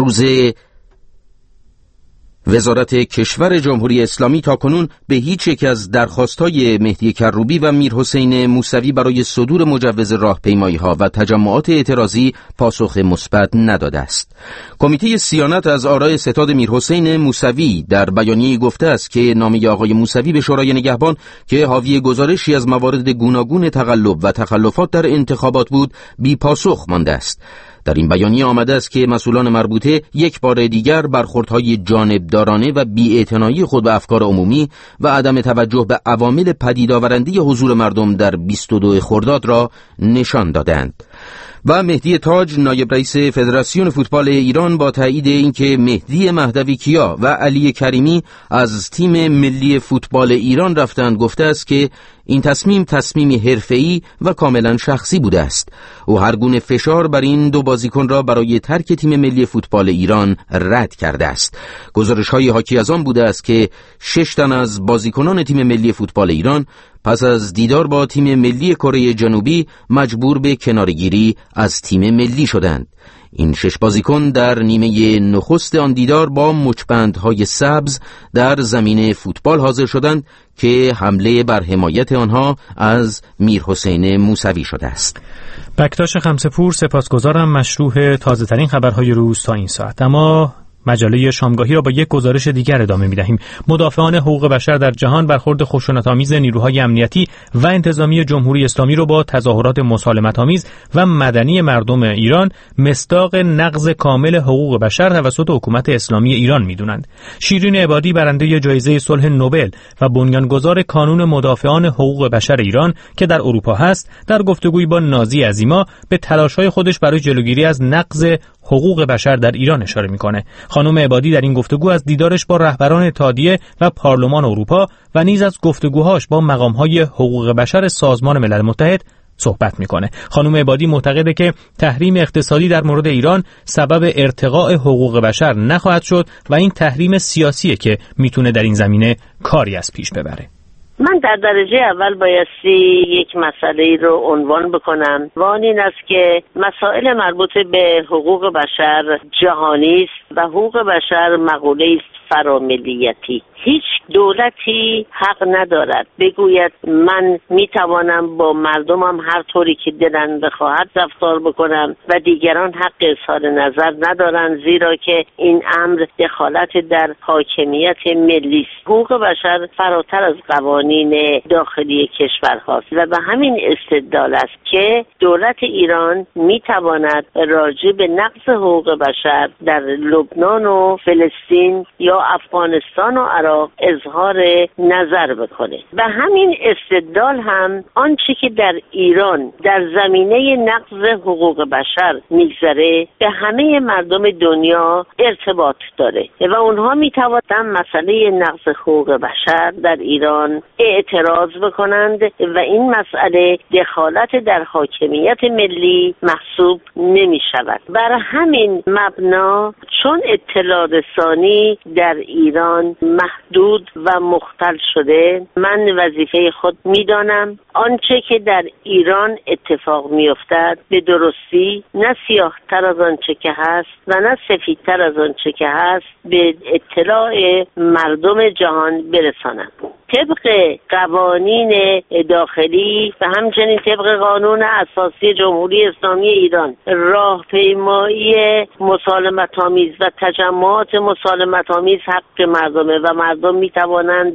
وزارت کشور جمهوری اسلامی تاکنون به هیچ یک از درخواست‌های مهدی کروبی و میرحسین موسوی برای صدور مجوز راهپیمایی‌ها و تجمعات اعتراضی پاسخ مثبت نداده است. کمیته صیانت از آراء ستاد میرحسین موسوی در بیانیه‌ای گفته است که نامه آقای موسوی به شورای نگهبان که حاوی گزارشی از موارد گوناگون تقلب و تخلفات در انتخابات بود بی پاسخ مانده است. در این بیانیه آمده است که مسئولان مربوطه یک بار دیگر برخوردهای جانبدارانه و بی‌اعتنایی خود به افکار عمومی و عدم توجه به عوامل پدید آورنده حضور مردم در 22 خرداد را نشان دادند. و مهدی تاج نایب رئیس فدراسیون فوتبال ایران با تایید اینکه مهدی مهدوی کیا و علی کریمی از تیم ملی فوتبال ایران رفتند گفته است که این تصمیمی حرفه‌ای و کاملا شخصی بوده است. او هر گونه فشار بر این دو بازیکن را برای ترک تیم ملی فوتبال ایران رد کرده است. گزارش‌های حاکی از آن بوده است که 6 تن از بازیکنان تیم ملی فوتبال ایران پس از دیدار با تیم ملی کره جنوبی مجبور به کنارگیری از تیم ملی شدند. این 6 بازیکن در نیمه نخست آن دیدار با مچبندهای سبز در زمین فوتبال حاضر شدند که حمله بر حمایت آنها از میرحسین موسوی شده است. بکتاش خمسه‌پور سپاسگزارم. مشروع تازه ترین خبرهای روز تا این ساعت. اما مجله شامگاهی را با یک گزارش دیگر ادامه می‌دهیم. مدافعان حقوق بشر در جهان برخورد خشونت‌آمیز نیروهای امنیتی و انتظامی جمهوری اسلامی را با تظاهرات مسالمت‌آمیز و مدنی مردم ایران مصداق نقض کامل حقوق بشر توسط حکومت اسلامی ایران می‌دونند. شیرین عبادی برنده جایزه صلح نوبل و بنیانگذار کانون مدافعان حقوق بشر ایران که در اروپا هست، در گفتگویی با نازی عظیما به تلاش‌های خودش برای جلوگیری از نقض حقوق بشر در ایران اشاره می‌کنه. خانم عبادی در این گفتگو از دیدارش با رهبران اتحادیه و پارلمان اروپا و نیز از گفتگوهاش با مقام‌های حقوق بشر سازمان ملل متحد صحبت میکنه. خانم عبادی معتقده که تحریم اقتصادی در مورد ایران سبب ارتقاء حقوق بشر نخواهد شد و این تحریم سیاسیه که میتونه در این زمینه کاری از پیش ببره. من در درجه اول بایستی یک مسئله رو عنوان بکنم و آن این است که مسائل مربوط به حقوق بشر جهانی است و حقوق بشر مقوله است فراملیتی. هیچ دولتی حق ندارد بگوید من میتوانم با مردمم هر طوری که دلم بخواهد رفتار بکنم و دیگران حق اظهار نظر ندارند، زیرا که این امر دخالت در حاکمیت ملی است. حقوق بشر فراتر از قوانین داخلی کشور هاست و به همین استدلال است که دولت ایران میتواند راجع به نقض حقوق بشر در لبنان و فلسطین یا افغانستان و عراق اظهار نظر بکنه. به همین استدلال هم آنچه که در ایران در زمینه نقض حقوق بشر میگذره به همه مردم دنیا ارتباط داره و اونها میتوانند مسئله نقض حقوق بشر در ایران اعتراض بکنند و این مسئله دخالت در حاکمیت ملی محسوب نمی شود. بر همین مبنا چون اطلاع رسانی در ایران محدود و مختل شده، من وظیفه خود میدانم آنچه که در ایران اتفاق میافتد به درستی نه سیاه‌تر از آنچه که هست و نه سفیدتر از آنچه که هست به اطلاع مردم جهان برسانم. طبق قوانین داخلی و همچنین طبق قانون اساسی جمهوری اسلامی ایران راهپیمایی مسالمت‌آمیز و تجمعات مسالمت‌آمیز حق مردمه و مردم میتوانند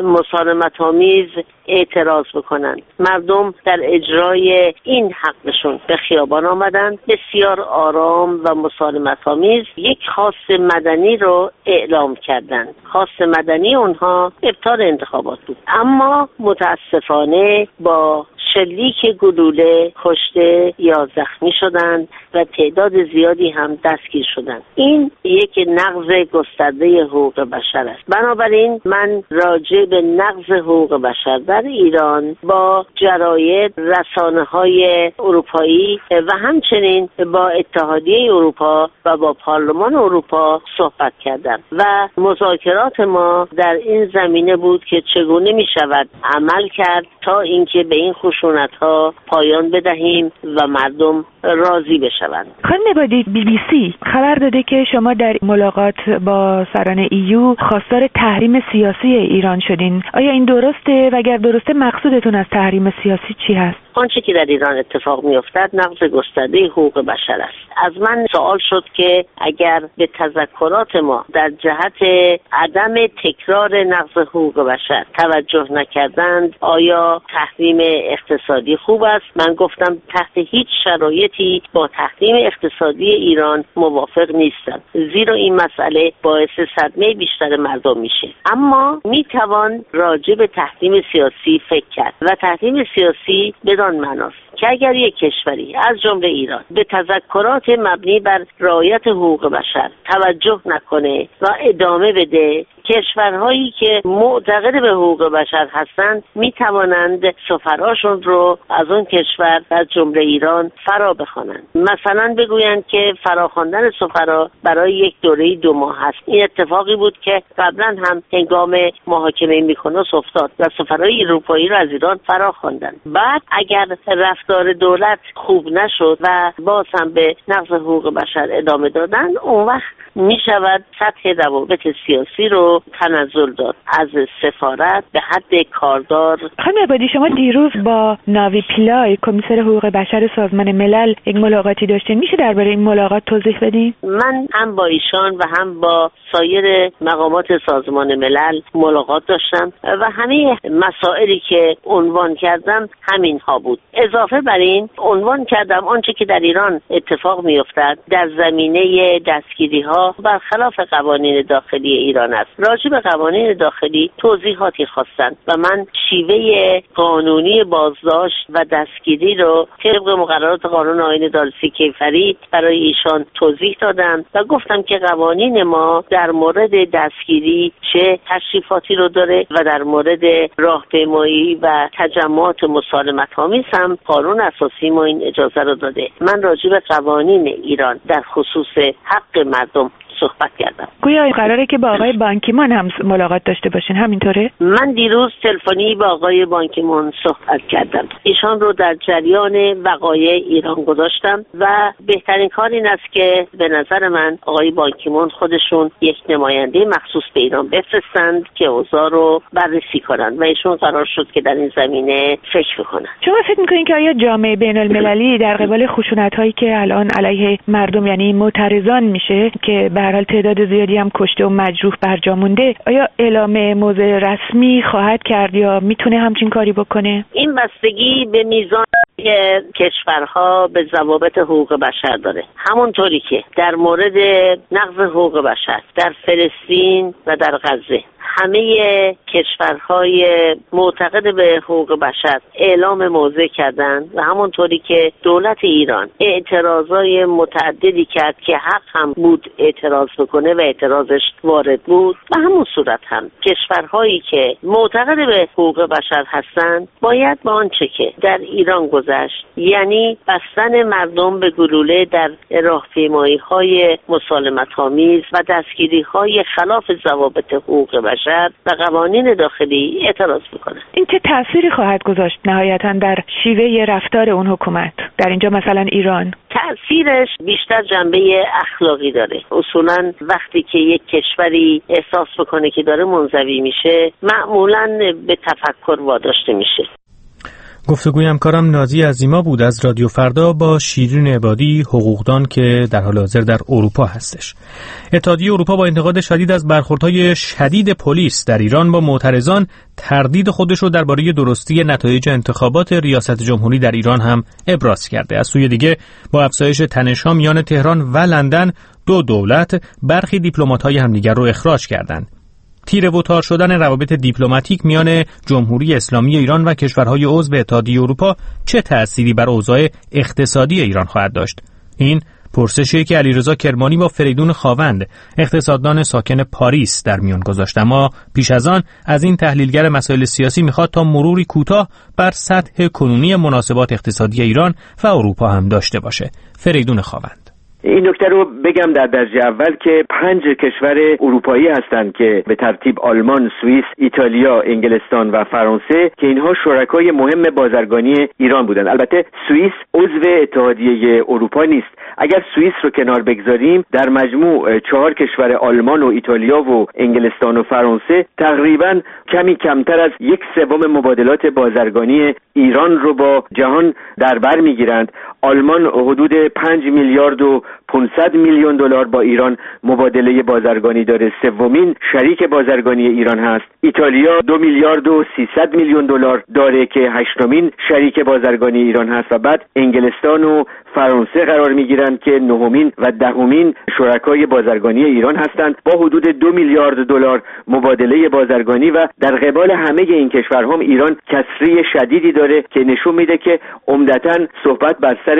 مسالمت‌آمیز اعتراض بکنند. مردم در اجرای این حقشون به خیابان آمدند، بسیار آرام و مسالمت‌آمیز یک خواست مدنی رو اعلام کردند. خواست مدنی اونها ابطال انتخابات بود، اما متاسفانه با شلیک گلوله کشته یا زخمی شدند و تعداد زیادی هم دستگیر شدند. این یک نقض گسترده حقوق بشر است. بنابراین من راجع به نقض حقوق بشر در ایران با جراید، رسانه‌های اروپایی و همچنین با اتحادیه اروپا و با پارلمان اروپا صحبت کردم و مذاکرات ما در این زمینه بود که چگونه می شود عمل کرد تا اینکه به این خشونت‌ها پایان بدهیم و مردم راضی بشوند. خانم عبادی، BBC خبر داده که شما در ملاقات با سران EU خواستار تحریم سیاسی ایران شدین. آیا این درسته و اگر درسته مقصودتون از تحریم سیاسی چی هست؟ آنچه که در ایران اتفاق می‌افتد نقض گسترده حقوق بشر است. از من سوال شد که اگر به تذکرات ما در جهت عدم تکرار نقض حقوق بشر توجه نکردند آیا تحریم اقتصادی خوب است؟ من گفتم تحت هیچ شرایطی با تحریم اقتصادی ایران موافق نیستم، زیرا این مسئله باعث صدمه بیشتر مردم میشه. اما میتوان راجع به تحریم سیاسی فکر کرد و تحریم سیاسی بدان معناست که اگر یک کشوری از جمله ایران به تذکرات مبنی بر رعایت حقوق بشر توجه نکنه و ادامه بده، کشورهایی که معتقد به حقوق بشر هستند می توانند سفراشون رو از اون کشور از جمله ایران فرا بخوانند. مثلا بگویند که فراخواندن سفرا برای یک دوره 2 ماه هست. این اتفاقی بود که قبلا هم هنگام محاکمه میکنوس افتاد و سفرای اروپایی رو از ایران فرا خواندند. بعد اگر اگر رفتار دولت خوب نشد و باز هم به نقض حقوق بشر ادامه دادن، اون وقت می شود سطح روابط سیاسی رو تنزل داد از سفارت به حد کاردار. خانم عبادی، شما دیروز با ناوی پیلای کمیسر حقوق بشر سازمان ملل یک ملاقاتی داشتین، میشه درباره این ملاقات توضیح بدین؟ من هم با ایشان و هم با سایر مقامات سازمان ملل ملاقات داشتم و همه مسائلی که عنوان کردم همین ها بود. اضافه بر این عنوان کردم آنچه که در ایران اتفاق می افتد در زمینه دستگیری ها برخلاف قوانین داخلی ایران است. راجع به قوانین داخلی توضیحاتی خواستند و من شیوه قانونی بازداشت و دستگیری رو طبق مقررات قانون آیین دادرسی کیفری برای ایشان توضیح دادم و گفتم که قوانین ما در مورد دستگیری چه تشریفاتی رو داره و در مورد راهپیمایی و تجمعات مسالمت‌آمیز هم قانون اساسی ما این اجازه رو داده. من راجع به قوانین ایران در خصوص حق مردم صحبت کردم. گویا قراره که با آقای بانکیمون هم ملاقات داشته باشین، همینطوره؟ من دیروز تلفنی با آقای بانکیمون صحبت کردم. ایشان رو در جریان وقایع ایران گذاشتم و بهترین کار این است که به نظر من آقای بانکیمون خودشون یک نماینده مخصوص به ایران بفرستند که اوضاع رو بررسی کنند و ایشون قرار شد که در این زمینه فکر کنند. شما فکر می‌کنید که آیا جامعه بین‌المللی در قبال خشونت‌هایی که الان علیه مردم یعنی معترضان میشه که به هر حال تعداد زیادی هم کشته و مجروح برجا مونده، آیا اعلام موضع رسمی خواهد کرد یا میتونه همچین کاری بکنه؟ این بستگی به میزان کشورها به ضوابط حقوق بشر داره. همونطوری که در مورد نقض حقوق بشر در فلسطین و در غزه همه کشورهای معتقد به حقوق بشر اعلام موضع کردن و همونطوری که دولت ایران اعتراضای متعددی کرد که حق هم بود اعتراض بکنه و اعتراضش وارد بود، و همون صورت هم کشورهایی که معتقد به حقوق بشر هستند باید با آنچه که در ایران گذشت، یعنی بستن مردم به گلوله در راهپیمایی‌های مسالمت‌آمیز و دستگیری‌های خلاف ضوابط حقوق بشر و قوانین داخلی اعتراض میکنه. این چه تأثیری خواهد گذاشت نهایتاً در شیوه رفتار اون حکومت در اینجا، مثلا ایران؟ تأثیرش بیشتر جنبه اخلاقی داره. اصولاً وقتی که یک کشوری احساس بکنه که داره منزوی میشه، معمولاً به تفکر واداشته میشه. گفتگوی همکارم نازی عظیما بود از رادیو فردا با شیرین عبادی، حقوقدان که در حال حاضر در اروپا هستش. اتحادیه اروپا با انتقاد شدید از برخوردهای شدید پلیس در ایران با معترضان تردید خودش رو درباره درستی نتایج انتخابات ریاست جمهوری در ایران هم ابراز کرده. از سوی دیگه با افزایش تنش‌ها میان تهران و لندن، دو دولت برخی دیپلمات‌های همدیگر رو اخراج کردند. تیره و تار شدن روابط دیپلماتیک میان جمهوری اسلامی ایران و کشورهای عضو اتحادیه اروپا چه تأثیری بر اوضاع اقتصادی ایران خواهد داشت؟ این پرسشی که علیرضا کرمانی با فریدون خاوند، اقتصاددان ساکن پاریس، در میان گذاشت. اما پیش از آن از این تحلیلگر مسائل سیاسی میخواد تا مروری کوتاه بر سطح کنونی مناسبات اقتصادی ایران و اروپا هم داشته باشه. فریدون خاوند: این نکته رو بگم در درجه اول که 5 کشور اروپایی هستند که به ترتیب آلمان، سوئیس، ایتالیا، انگلستان و فرانسه که اینها شرکای مهم بازرگانی ایران بودند. البته سوئیس عضو اتحادیه اروپا نیست. اگر سوئیس رو کنار بگذاریم، در مجموع 4 کشور آلمان و ایتالیا و انگلستان و فرانسه تقریبا کمی کمتر از 1/3 مبادلات بازرگانی ایران رو با جهان در بر میگیرند. آلمان حدود 5 میلیارد و 500 میلیون دلار با ایران مبادله بازرگانی داره، سومین شریک بازرگانی ایران هست. ایتالیا 2 میلیارد و 300 میلیون دلار داره که 8مین شریک بازرگانی ایران هست، و بعد انگلستان و فرانسه قرار میگیرند که 9مین و 10مین شرکای بازرگانی ایران هستند با حدود 2 میلیارد دلار مبادله بازرگانی. و در قبال همه این کشورها ایران کسری شدیدی داره که نشون میده که عمدتاً صحبت بر سر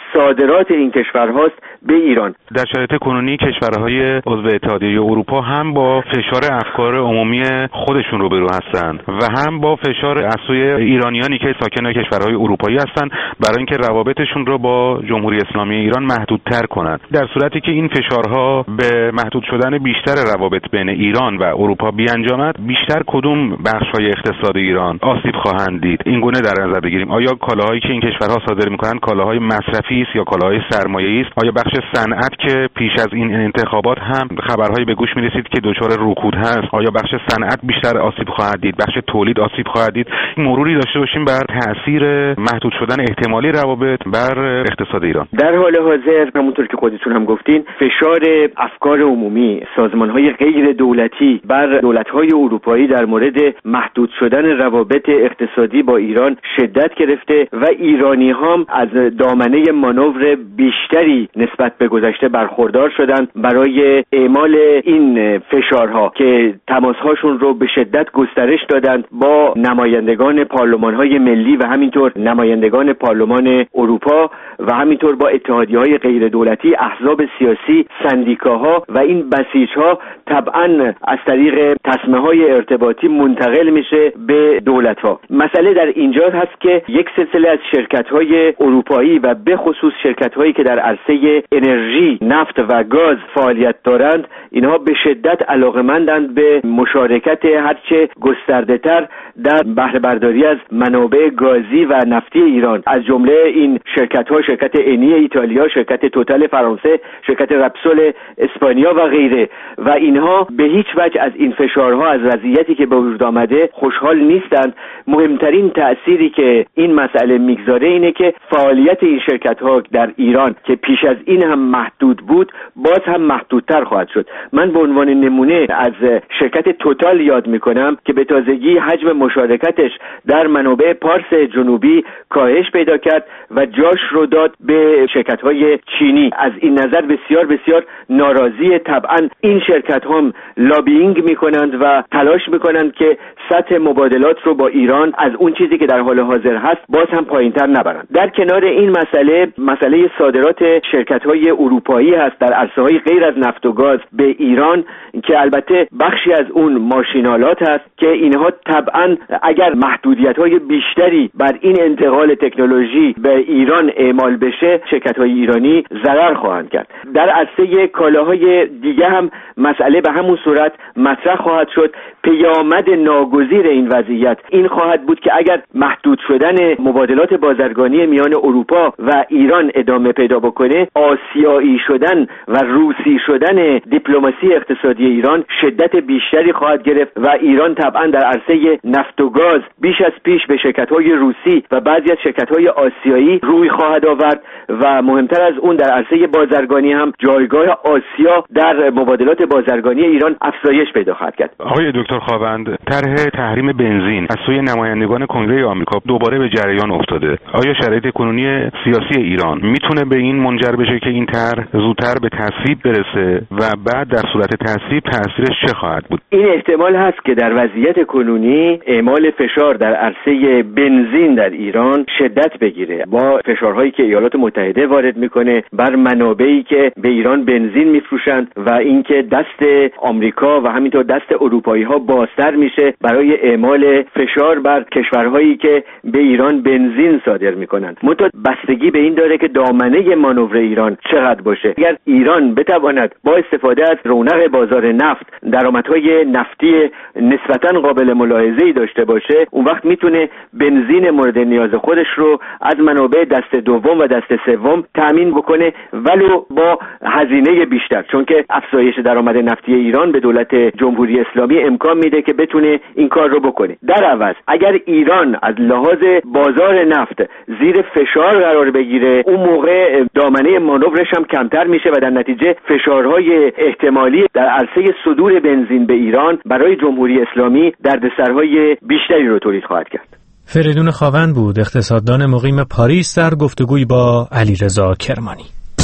صادرات این کشورهاست به ایران. در شرایط کنونی کشورهای عضو اتحادیه اروپا هم با فشار افکار عمومی خودشون روبرو هستند و هم با فشار از سوی ایرانیانی که ساکن کشورهای اروپایی هستند برای اینکه روابطشون رو با جمهوری اسلامی ایران محدودتر کنند. در صورتی که این فشارها به محدود شدن بیشتر روابط بین ایران و اروپا بیانجامد، بیشتر کدوم بخش‌های اقتصاد ایران آسیب خواهند دید؟ این گونه در نظر بگیریم آیا کالاهایی که این کشورها صادر می‌کنند کالاهای مصرفی است یا کالاهای سرمایه‌ای است؟ آیا بخش صنعت که پیش از این انتخابات هم خبرهایی به گوش می‌رسید که دچار رکود هست، آیا بخش صنعت بیشتر آسیب خواهد دید؟ بخش تولید آسیب خواهد دید؟ مروری داشته باشیم بر تأثیر محدود شدن احتمالی روابط بر اقتصاد ایران. در حال حاضر همونطور که خودتون هم گفتین، فشار افکار عمومی، سازمان‌های غیر دولتی بر دولت‌های اروپایی در مورد محدود شدن روابط اقتصادی با ایران شدت گرفته و ایرانی هم از دامنه مانور بیشتری نسبت به گذشته برخوردار شدند برای اعمال این فشارها که تماس‌هاشون رو به شدت گسترش دادند با نمایندگان پارلمان‌های ملی و همینطور نمایندگان پارلمان اروپا و همینطور با اتحادیه‌های غیر دولتی، احزاب سیاسی، سندیکاها و این بسیج‌ها طبعاً از طریق تسمه‌های ارتباطی منتقل میشه به دولت‌ها. مسئله در اینجا هست که یک سلسله از شرکت‌های اروپایی و به خصوص شرکت‌هایی که در عرصه انرژی، نفت و گاز فعالیت دارند، اینها به شدت علاقه‌مندند به مشارکت هرچه گسترده‌تر در بهره برداری از منابع گازی و نفتی ایران. از جمله این شرکت‌ها شرکت انی ایتالیا، شرکت توتال فرانسه، شرکت رپسول اسپانیا و غیره، و اینها به هیچ وجه از این فشارها، از وضعیتی که به وجود آمده خوشحال نیستند. مهمترین تأثیری که این مسئله میگذاره اینه که فعالیت این شرکت‌ها در ایران که پیش از این هم محدود بود، باز هم محدودتر خواهد شد. من به عنوان نمونه از شرکت توتال یاد میکنم که به تازگی حجم مشارکتش در منابع پارس جنوبی کاهش پیدا کرد و جاش رو داد به شرکت‌های چینی. از این نظر بسیار بسیار ناراضی. طبعا این شرکت هم لابینگ میکنند و تلاش میکنند که سطح مبادلات رو با ایران از اون چیزی که در حال حاضر هست باز هم پایینتر نبرند. در کنار این مسئله صادرات شرکت‌های اروپایی هست در عرصه‌های غیر از نفت و گاز به ایران که البته بخشی از اون ماشینالات هست که اینها طبعا اگر محدودیت‌های بیشتری بر این انتقال تکنولوژی به ایران اعمال بشه، شرکت‌های ایرانی ضرر خواهند کرد. در عرصه کالاهای دیگه هم مسئله به همون صورت مطرح خواهد شد. پیامد ناگزیر این وضعیت این خواهد بود که اگر محدود شدن مبادلات بازرگانی میان اروپا و ایران ادامه پیدا بکنه، آسیایی شدن و روسی شدن دیپلماسی اقتصادی ایران شدت بیشتری خواهد گرفت و ایران طبعا در عرصه نفت و گاز بیش از پیش به شرکت‌های روسی و بعضی از شرکت‌های آسیایی روی خواهد آورد و مهمتر از اون در عرصه بازرگانی هم جایگاه آسیا در مبادلات بازرگانی ایران افزایش پیدا خواهد کرد. آقای دکتر خاوند، طرح تحریم بنزین از سوی نمایندگان کنگره آمریکا دوباره به جریان افتاده. آیا شرایط کنونی سیاسی ایران میتونه به این منجر بشه که این طرح زودتر به تصویب برسه و بعد در صورت تصویب تاثیرش چه خواهد بود؟ این احتمال هست که در وضعیت کنونی اعمال فشار در عرصه بنزین در ایران شدت بگیره با فشارهایی که ایالات متحده وارد میکنه بر منابعی که به ایران بنزین میفروشند و اینکه دست آمریکا و همینطور دست اروپایی ها بازتر میشه برای اعمال فشار بر کشورهایی که به ایران بنزین صادر میکنند. منتها بستگی به این داره که دامنه مانور ایران چقدر باشه. اگر ایران بتواند با استفاده از رونق بازار نفت درآمدهای نفتی نسبتاً قابل ملاحظه‌ای داشته باشه، اون وقت میتونه بنزین مورد نیاز خودش رو از منابع دست دوم و دست سوم تامین بکنه، ولو با هزینه بیشتر، چون که افزایش درآمد نفتی ایران به دولت جمهوری اسلامی امکان میده که بتونه این کار رو بکنه. در عوض اگر ایران از لحاظ بازار نفت زیر فشار قرار بگیره، اون موقع دامنه مانورش هم کمتر میشه و در نتیجه فشارهای احتمالی در عرصه صدور بنزین به ایران برای جمهوری اسلامی دردسرهای بیشتری رو تولید خواهد کرد. فریدون خاوند بود، اقتصاددان مقیم پاریس، در گفتگوی با علیرضا کرمانی.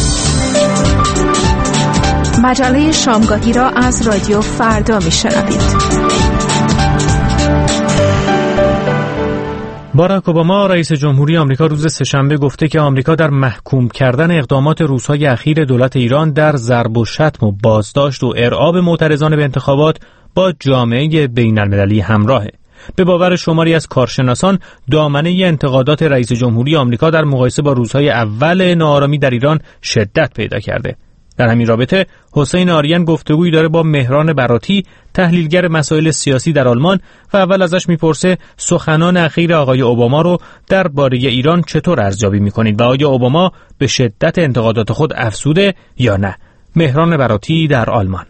مجله شامگاهی را از رادیو فردا میشنوید. باراک اوباما رئیس جمهوری آمریکا روز سه‌شنبه گفته که آمریکا در محکوم کردن اقدامات روزهای اخیر دولت ایران در ضرب و شتم و بازداشت و ارعاب معترضان به انتخابات با جامعه بین‌المللی همراهه. به باور شماری از کارشناسان، دامنه انتقادات رئیس جمهوری آمریکا در مقایسه با روزهای اول ناآرامی در ایران شدت پیدا کرده. در همین رابطه حسین آریان گفتگویی داره با مهران براتی، تحلیلگر مسائل سیاسی در آلمان، و اول ازش میپرسه سخنان اخیر آقای اوباما رو درباره ایران چطور ارزیابی میکنید و آیا اوباما به شدت انتقادات خود افزوده یا نه؟ مهران براتی در آلمان.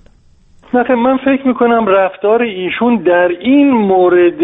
من فکر میکنم رفتار ایشون در این مورد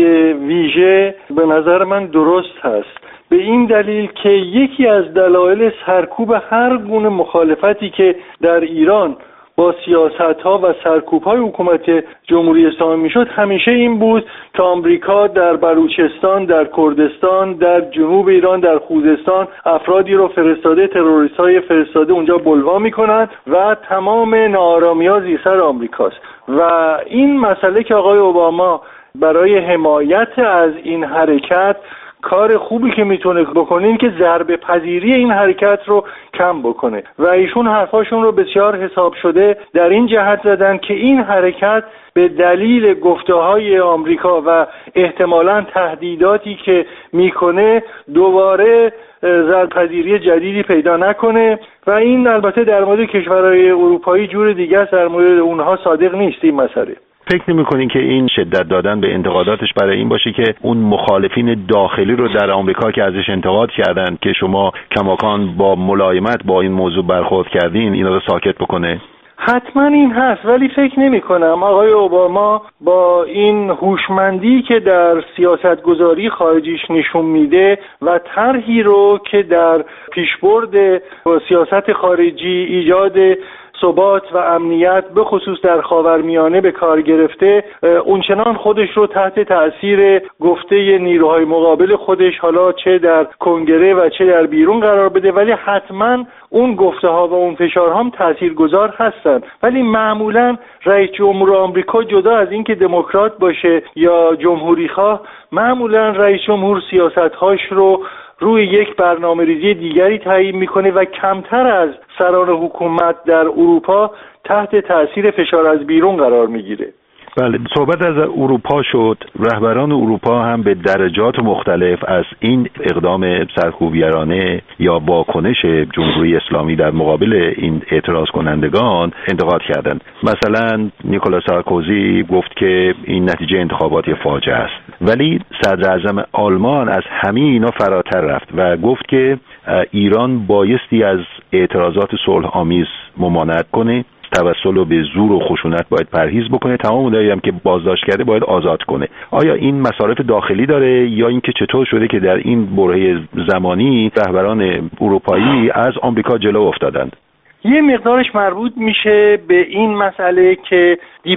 ویژه به نظر من درست هست، به این دلیل که یکی از دلایل سرکوب هر گونه مخالفتی که در ایران با سیاست‌ها و سرکوب‌های حکومت جمهوری اسلامی میشد همیشه این بود که آمریکا در بلوچستان، در کردستان، در جنوب ایران، در خوزستان افرادی رو فرستاده، تروریست‌های فرستاده اونجا بلوا میکنند و تمام ناآرامی‌ها زیر سر آمریکاست. و این مسئله که آقای اوباما برای حمایت از این حرکت کار خوبی که میتونه بکنه این که ضربه پذیری این حرکت رو کم بکنه و ایشون حرفاشون رو بسیار حساب شده در این جهت زدن که این حرکت به دلیل گفته‌های آمریکا و احتمالاً تهدیداتی که میکنه دوباره ضربه پذیری جدیدی پیدا نکنه و این البته در مورد کشورهای اروپایی جور دیگه است، در مورد اونها صادق نیست این مسئله. فکر نمی‌کنین که این شدت دادن به انتقاداتش برای این باشه که اون مخالفین داخلی رو در آمریکا که ازش انتقاد کردن که شما کماکان با ملایمت با این موضوع برخورد کردین اینا رو ساکت بکنه؟ حتما این هست، ولی فکر نمی کنم آقای اوباما با این هوشمندی که در سیاستگذاری خارجیش نشون میده و طرحی رو که در پیشبرد سیاست خارجی ایجاد ثبات و امنیت به خصوص در خاورمیانه به کار گرفته، اونچنان خودش رو تحت تأثیر گفته نیروهای مقابل خودش حالا چه در کنگره و چه در بیرون قرار بده، ولی حتما اون گفته ها و اون فشارها هم تاثیرگذار هستن. ولی معمولا رئیس جمهور آمریکا جدا از اینکه دموکرات باشه یا جمهوری خواه، معمولا رئیس جمهور سیاست‌هاش رو روی یک برنامه‌ریزی دیگری تعیین میکنه و کمتر از سران حکومت در اروپا تحت تأثیر فشار از بیرون قرار میگیره. بله، صحبت از اروپا شد. رهبران اروپا هم به درجات مختلف از این اقدام سرکوبگرانه یا واکنش جمهوری اسلامی در مقابل این اعتراض کنندگان انتقاد کردند. مثلا نیکولا سارکوزی گفت که این نتیجه انتخاباتی فاجعه است، ولی صدر اعظم آلمان از همه اینا فراتر رفت و گفت که ایران بایستی از اعتراضات صلح آمیز ممانعت کنه، توسل و به زور و خشونت باید پرهیز بکنه، تمام اونایی هم که بازداشت کرده باید آزاد کنه. آیا این مصارف داخلی داره یا اینکه چطور شده که در این برهه زمانی رهبران اروپایی از آمریکا جلو افتادند؟ یه مقدارش مربوط میشه به این مسئله که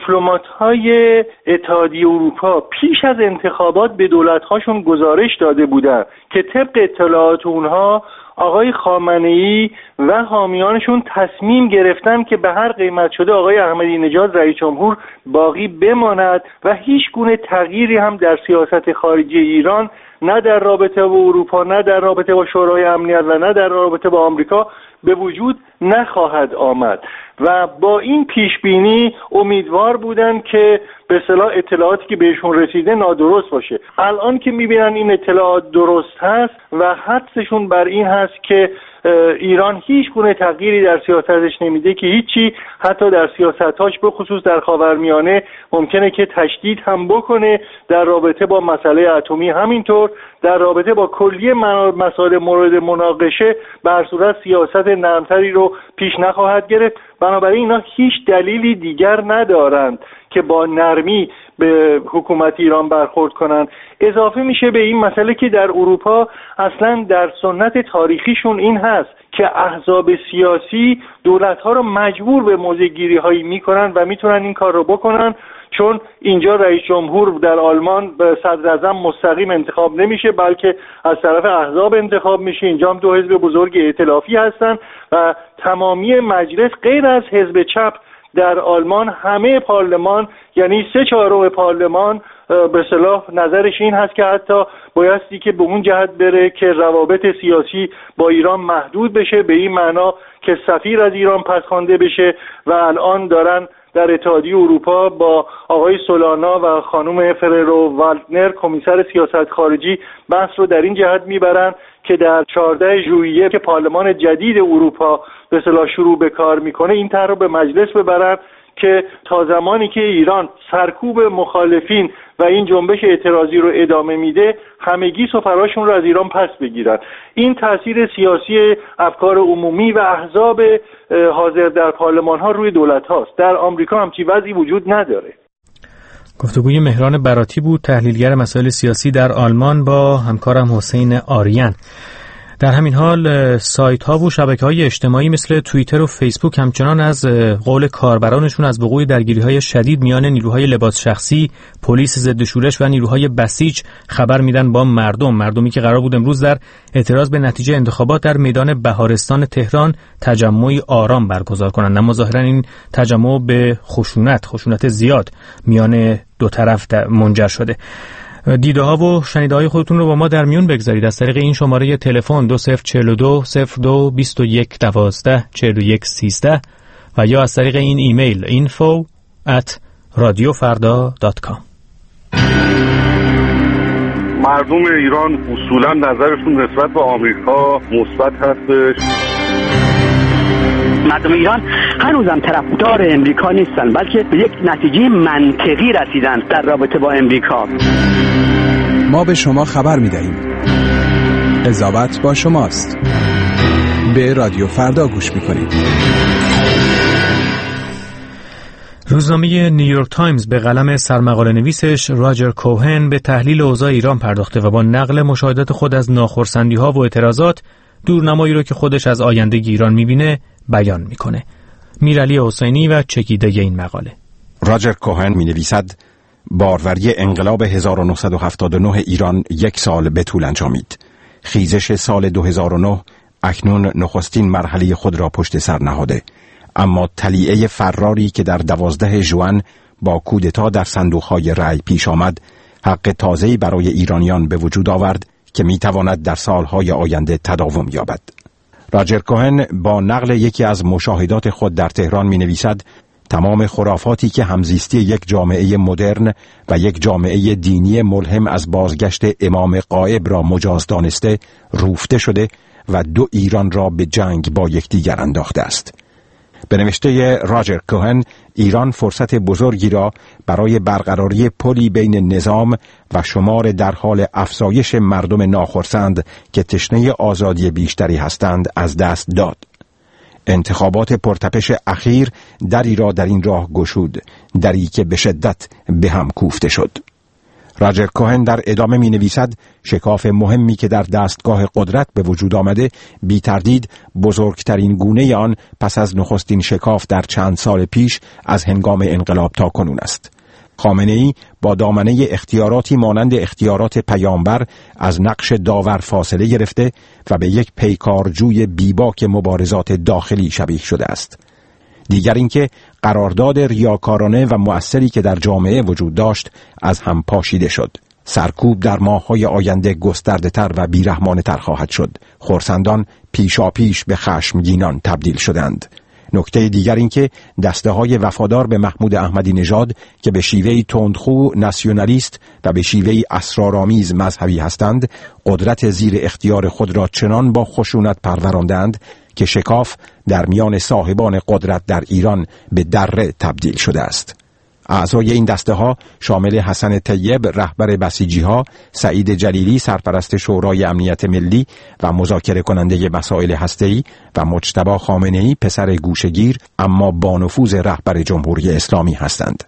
دیپلمات‌های اتحادیه اروپا پیش از انتخابات به دولت‌هاشون گزارش داده بودن که طبق اطلاعات اونها آقای خامنه‌ای و حامیانشون تصمیم گرفتن که به هر قیمت شده آقای احمدی نژاد رئیس جمهور باقی بماند و هیچ گونه تغییری هم در سیاست خارجی ایران نه در رابطه با اروپا، نه در رابطه با شورای امنیت و نه در رابطه با آمریکا به وجود نخواهد آمد و با این پیشبینی امیدوار بودن که به اصطلاح اطلاعاتی که بهشون رسیده نادرست باشه. الان که میبینن این اطلاعات درست هست و حدسشون بر این هست که ایران هیچ گونه تغییری در سیاستش نمیده که هیچی، حتی در سیاستاش به خصوص در خاورمیانه ممکنه که تشدید هم بکنه، در رابطه با مسئله اتمی همینطور، در رابطه با کلیه مسائل مورد مناقشه به هر صورت سیاست نرمتری رو پیش نخواهد گرفت. بنابراین اینا هیچ دلیلی دیگر ندارند که با نرمی به حکومت ایران برخورد کنند. اضافه میشه به این مسئله که در اروپا اصلا در سنت تاریخیشون این هست که احزاب سیاسی دولت‌ها رو مجبور به موضع‌گیری هایی میکنن و میتونن این کار رو بکنن، چون اینجا رئیس جمهور در آلمان به صدر اعظم مستقیم انتخاب نمیشه بلکه از طرف احزاب انتخاب میشه. اینجا هم دو حزب بزرگ ائتلافی هستن و تمامی مجلس غیر از حزب چپ در آلمان همه پارلمان یعنی 3/4 پارلمان به اصطلاح نظرش این هست که حتی بایستی که به اون جهت بره که روابط سیاسی با ایران محدود بشه، به این معنا که سفیر از ایران پس خوانده بشه و الان دارن در اتحادیه اروپا با آقای سولانا و خانم فررو والدنر کمیسر سیاست خارجی بحث رو در این جهت میبرن که در 14 ژوئیه که پارلمان جدید اروپا به اصطلاح شروع به کار میکنه این طرح رو به مجلس ببرن که تا زمانی که ایران سرکوب مخالفین و این جنبش اعتراضی رو ادامه میده همگی سفراشون رو از ایران پس بگیرن. این تاثیر سیاسی افکار عمومی و احزاب حاضر در پارلمان ها روی دولت هاست. در آمریکا همچین وضعی وجود نداره. گفتگوی مهران براتی بود، تحلیلگر مسائل سیاسی در آلمان، با همکارم حسین آریان. در همین حال سایت ها و شبکه های اجتماعی مثل توییتر و فیسبوک همچنان از قول کاربرانشون از وقوع درگیری های شدید میان نیروهای لباس شخصی، پلیس ضد شورش و نیروهای بسیج خبر میدن با مردمی که قرار بود امروز در اعتراض به نتیجه انتخابات در میدان بهارستان تهران تجمعی آرام برگزار کنند، اما ظاهرا این تجمع به خشونت زیاد میان دو طرف منجر شده. دیده ها و شنیده های خودتون رو با ما در میون بگذارید از طریق این شماره تلفن 2042 02 21 12 41 13 و یا از طریق این ایمیل info@radiofarda.com. مردم ایران اصولا نظرشون نسبت به آمریکا مثبت هستش. مردم ایران هنوزم طرفدار امریکا نیستن، بلکه به یک نتیجه منطقی رسیدن در رابطه با امریکا. ما به شما خبر می‌دهیم. قضاوت با شماست. به رادیو فردا گوش می‌کنید. روزنامه نیویورک تایمز به قلم سرمقاله نویسش راجر کوهن به تحلیل اوضاع ایران پرداخته و با نقل مشاهدات خود از ناخرسندی‌ها و اعتراضات دورنمایی رو که خودش از آینده ایران می‌بینه بیان می‌کنه. میرعلی حسینی و چکیده این مقاله. راجر کوهن می‌نویسد باروری انقلاب 1979 ایران 1 سال به طول انجامید. خیزش سال 2009 اکنون نخستین مرحله خود را پشت سر نهاده، اما طلیعه فراری که در 12 ژوئن با کودتا در صندوق‌های رأی پیش آمد حق تازه‌ای برای ایرانیان به وجود آورد که می‌تواند در سال‌های آینده تداوم یابد. راجر کوهن با نقل یکی از مشاهدات خود در تهران می‌نویسد تمام خرافاتی که همزیستی یک جامعه مدرن و یک جامعه دینی ملهم از بازگشت امام غائب را مجاز دانسته روفته شده و دو ایران را به جنگ با یکدیگر انداخته است. به نوشته راجر کوهن، ایران فرصت بزرگی را برای برقراری پلی بین نظام و شمار در حال افزایش مردم ناخرسند که تشنه آزادی بیشتری هستند از دست داد. انتخابات پرتپش اخیر دری را در این راه گشود، دری که به شدت به هم کوفته شد. راجر کوهن در ادامه می نویسد شکاف مهمی که در دستگاه قدرت به وجود آمده بی تردید بزرگترین گونه آن پس از نخستین شکاف در چند سال پیش از هنگام انقلاب تا کنون است. خامنه‌ای با دامنه اختیاراتی مانند اختیارات پیامبر از نقش داور فاصله گرفته و به یک پیکارجوی بیباک مبارزات داخلی شبیه شده است. دیگر اینکه قرارداد ریاکارانه و مؤثری که در جامعه وجود داشت از هم پاشیده شد. سرکوب در ماه‌های آینده گسترده‌تر و بیرحمانه‌تر خواهد شد. خرسندان پیشاپیش به خشمگینان تبدیل شدند. نکته دیگر این که دسته‌های وفادار به محمود احمدی نژاد که به شیوهی تندخو ناسیونالیست و به شیوهی اسرارآمیز مذهبی هستند، قدرت زیر اختیار خود را چنان با خشونت پروراندند که شکاف در میان صاحبان قدرت در ایران به دره تبدیل شده است. اعضای این دسته ها شامل حسن طیب رهبر بسیجی ها، سعید جلیلی سرپرست شورای امنیت ملی و مذاکره کننده مسائل هسته‌ای و مجتبی خامنه‌ای پسر گوشه‌گیر اما با نفوذ رهبر جمهوری اسلامی هستند.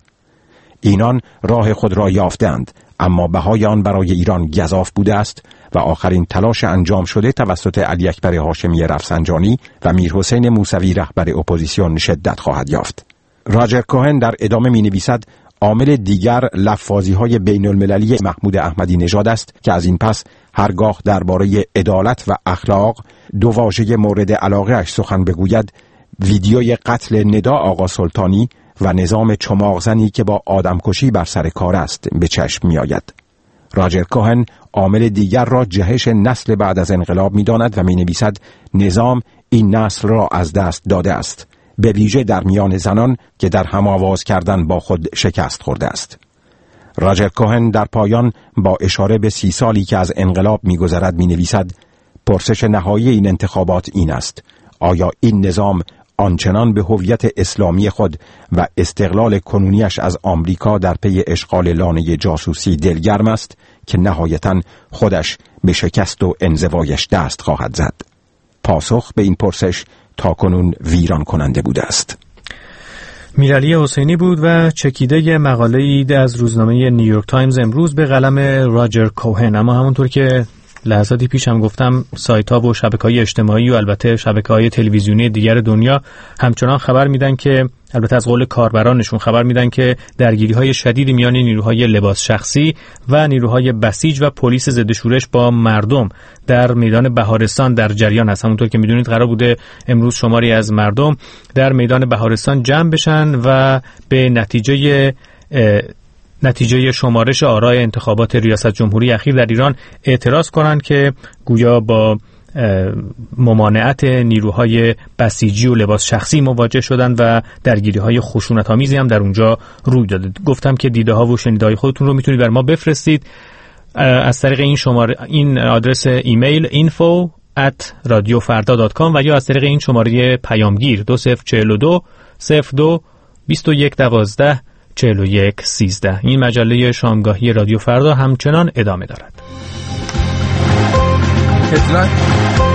اینان راه خود را یافتند، اما بهای آن برای ایران گزاف بوده است و آخرین تلاش انجام شده توسط علی اکبر هاشمی رفسنجانی و میرحسین موسوی رهبر اپوزیسیون شدت خواهد یافت. راجر کوهن در ادامه می نویسد عامل دیگر لفاظی‌های بین المللی محمود احمدی نژاد است که از این پس هرگاه درباره عدالت و اخلاق دو واژه مورد علاقه اش سخن بگوید، ویدیوی قتل ندا آقا سلطانی و نظام چماغزنی که با آدمکشی بر سر کار است به چشم می آید. راجر کوهن عامل دیگر را جهش نسل بعد از انقلاب می داند و می نویسد نظام این نسل را از دست داده است، به ویژه در میان زنان که در هم آواز کردن با خود شکست خورده است. راجر کوهن در پایان با اشاره به 30 سالی که از انقلاب می گذرد می نویسد پرسش نهایی این انتخابات این است: آیا این نظام آنچنان به هویت اسلامی خود و استقلال کنونیش از آمریکا در پی اشغال لانه جاسوسی دلگرم است که نهایتاً خودش به شکست و انزوایش دست خواهد زد؟ پاسخ به این پرسش تاکنون ویران کننده بوده است. میرعلی حسینی بود و چکیده مقاله‌ای از روزنامه نیویورک تایمز امروز به قلم راجر کوهن. اما همونطور که لحظاتی پیش هم گفتم، سایت‌ها و شبکه‌های اجتماعی و البته شبکه‌های تلویزیونی دیگر دنیا همچنان خبر میدن که، البته از قول کاربرانشون خبر میدن که درگیری‌های شدید میان نیروهای لباس شخصی و نیروهای بسیج و پلیس ضد شورش با مردم در میدان بهارستان در جریان هست. همونطور که میدونید قرار بوده امروز شماری از مردم در میدان بهارستان جمع بشن و به نتیجه شمارش آرای انتخابات ریاست جمهوری اخیر در ایران اعتراض کنند که گویا با ممانعت نیروهای بسیجی و لباس شخصی مواجه شدند و درگیری‌های خشونت‌آمیزی هم در اونجا روی داده. گفتم که دیده‌ها و شنیده‌های خودتون رو میتونید بر ما بفرستید از طریق این آدرس ایمیل info@radiofarda.com و یا از طریق این شماره پیامگیر 2042 02 21 12 41 13. این مجله شامگاهی رادیو فردا همچنان ادامه دارد.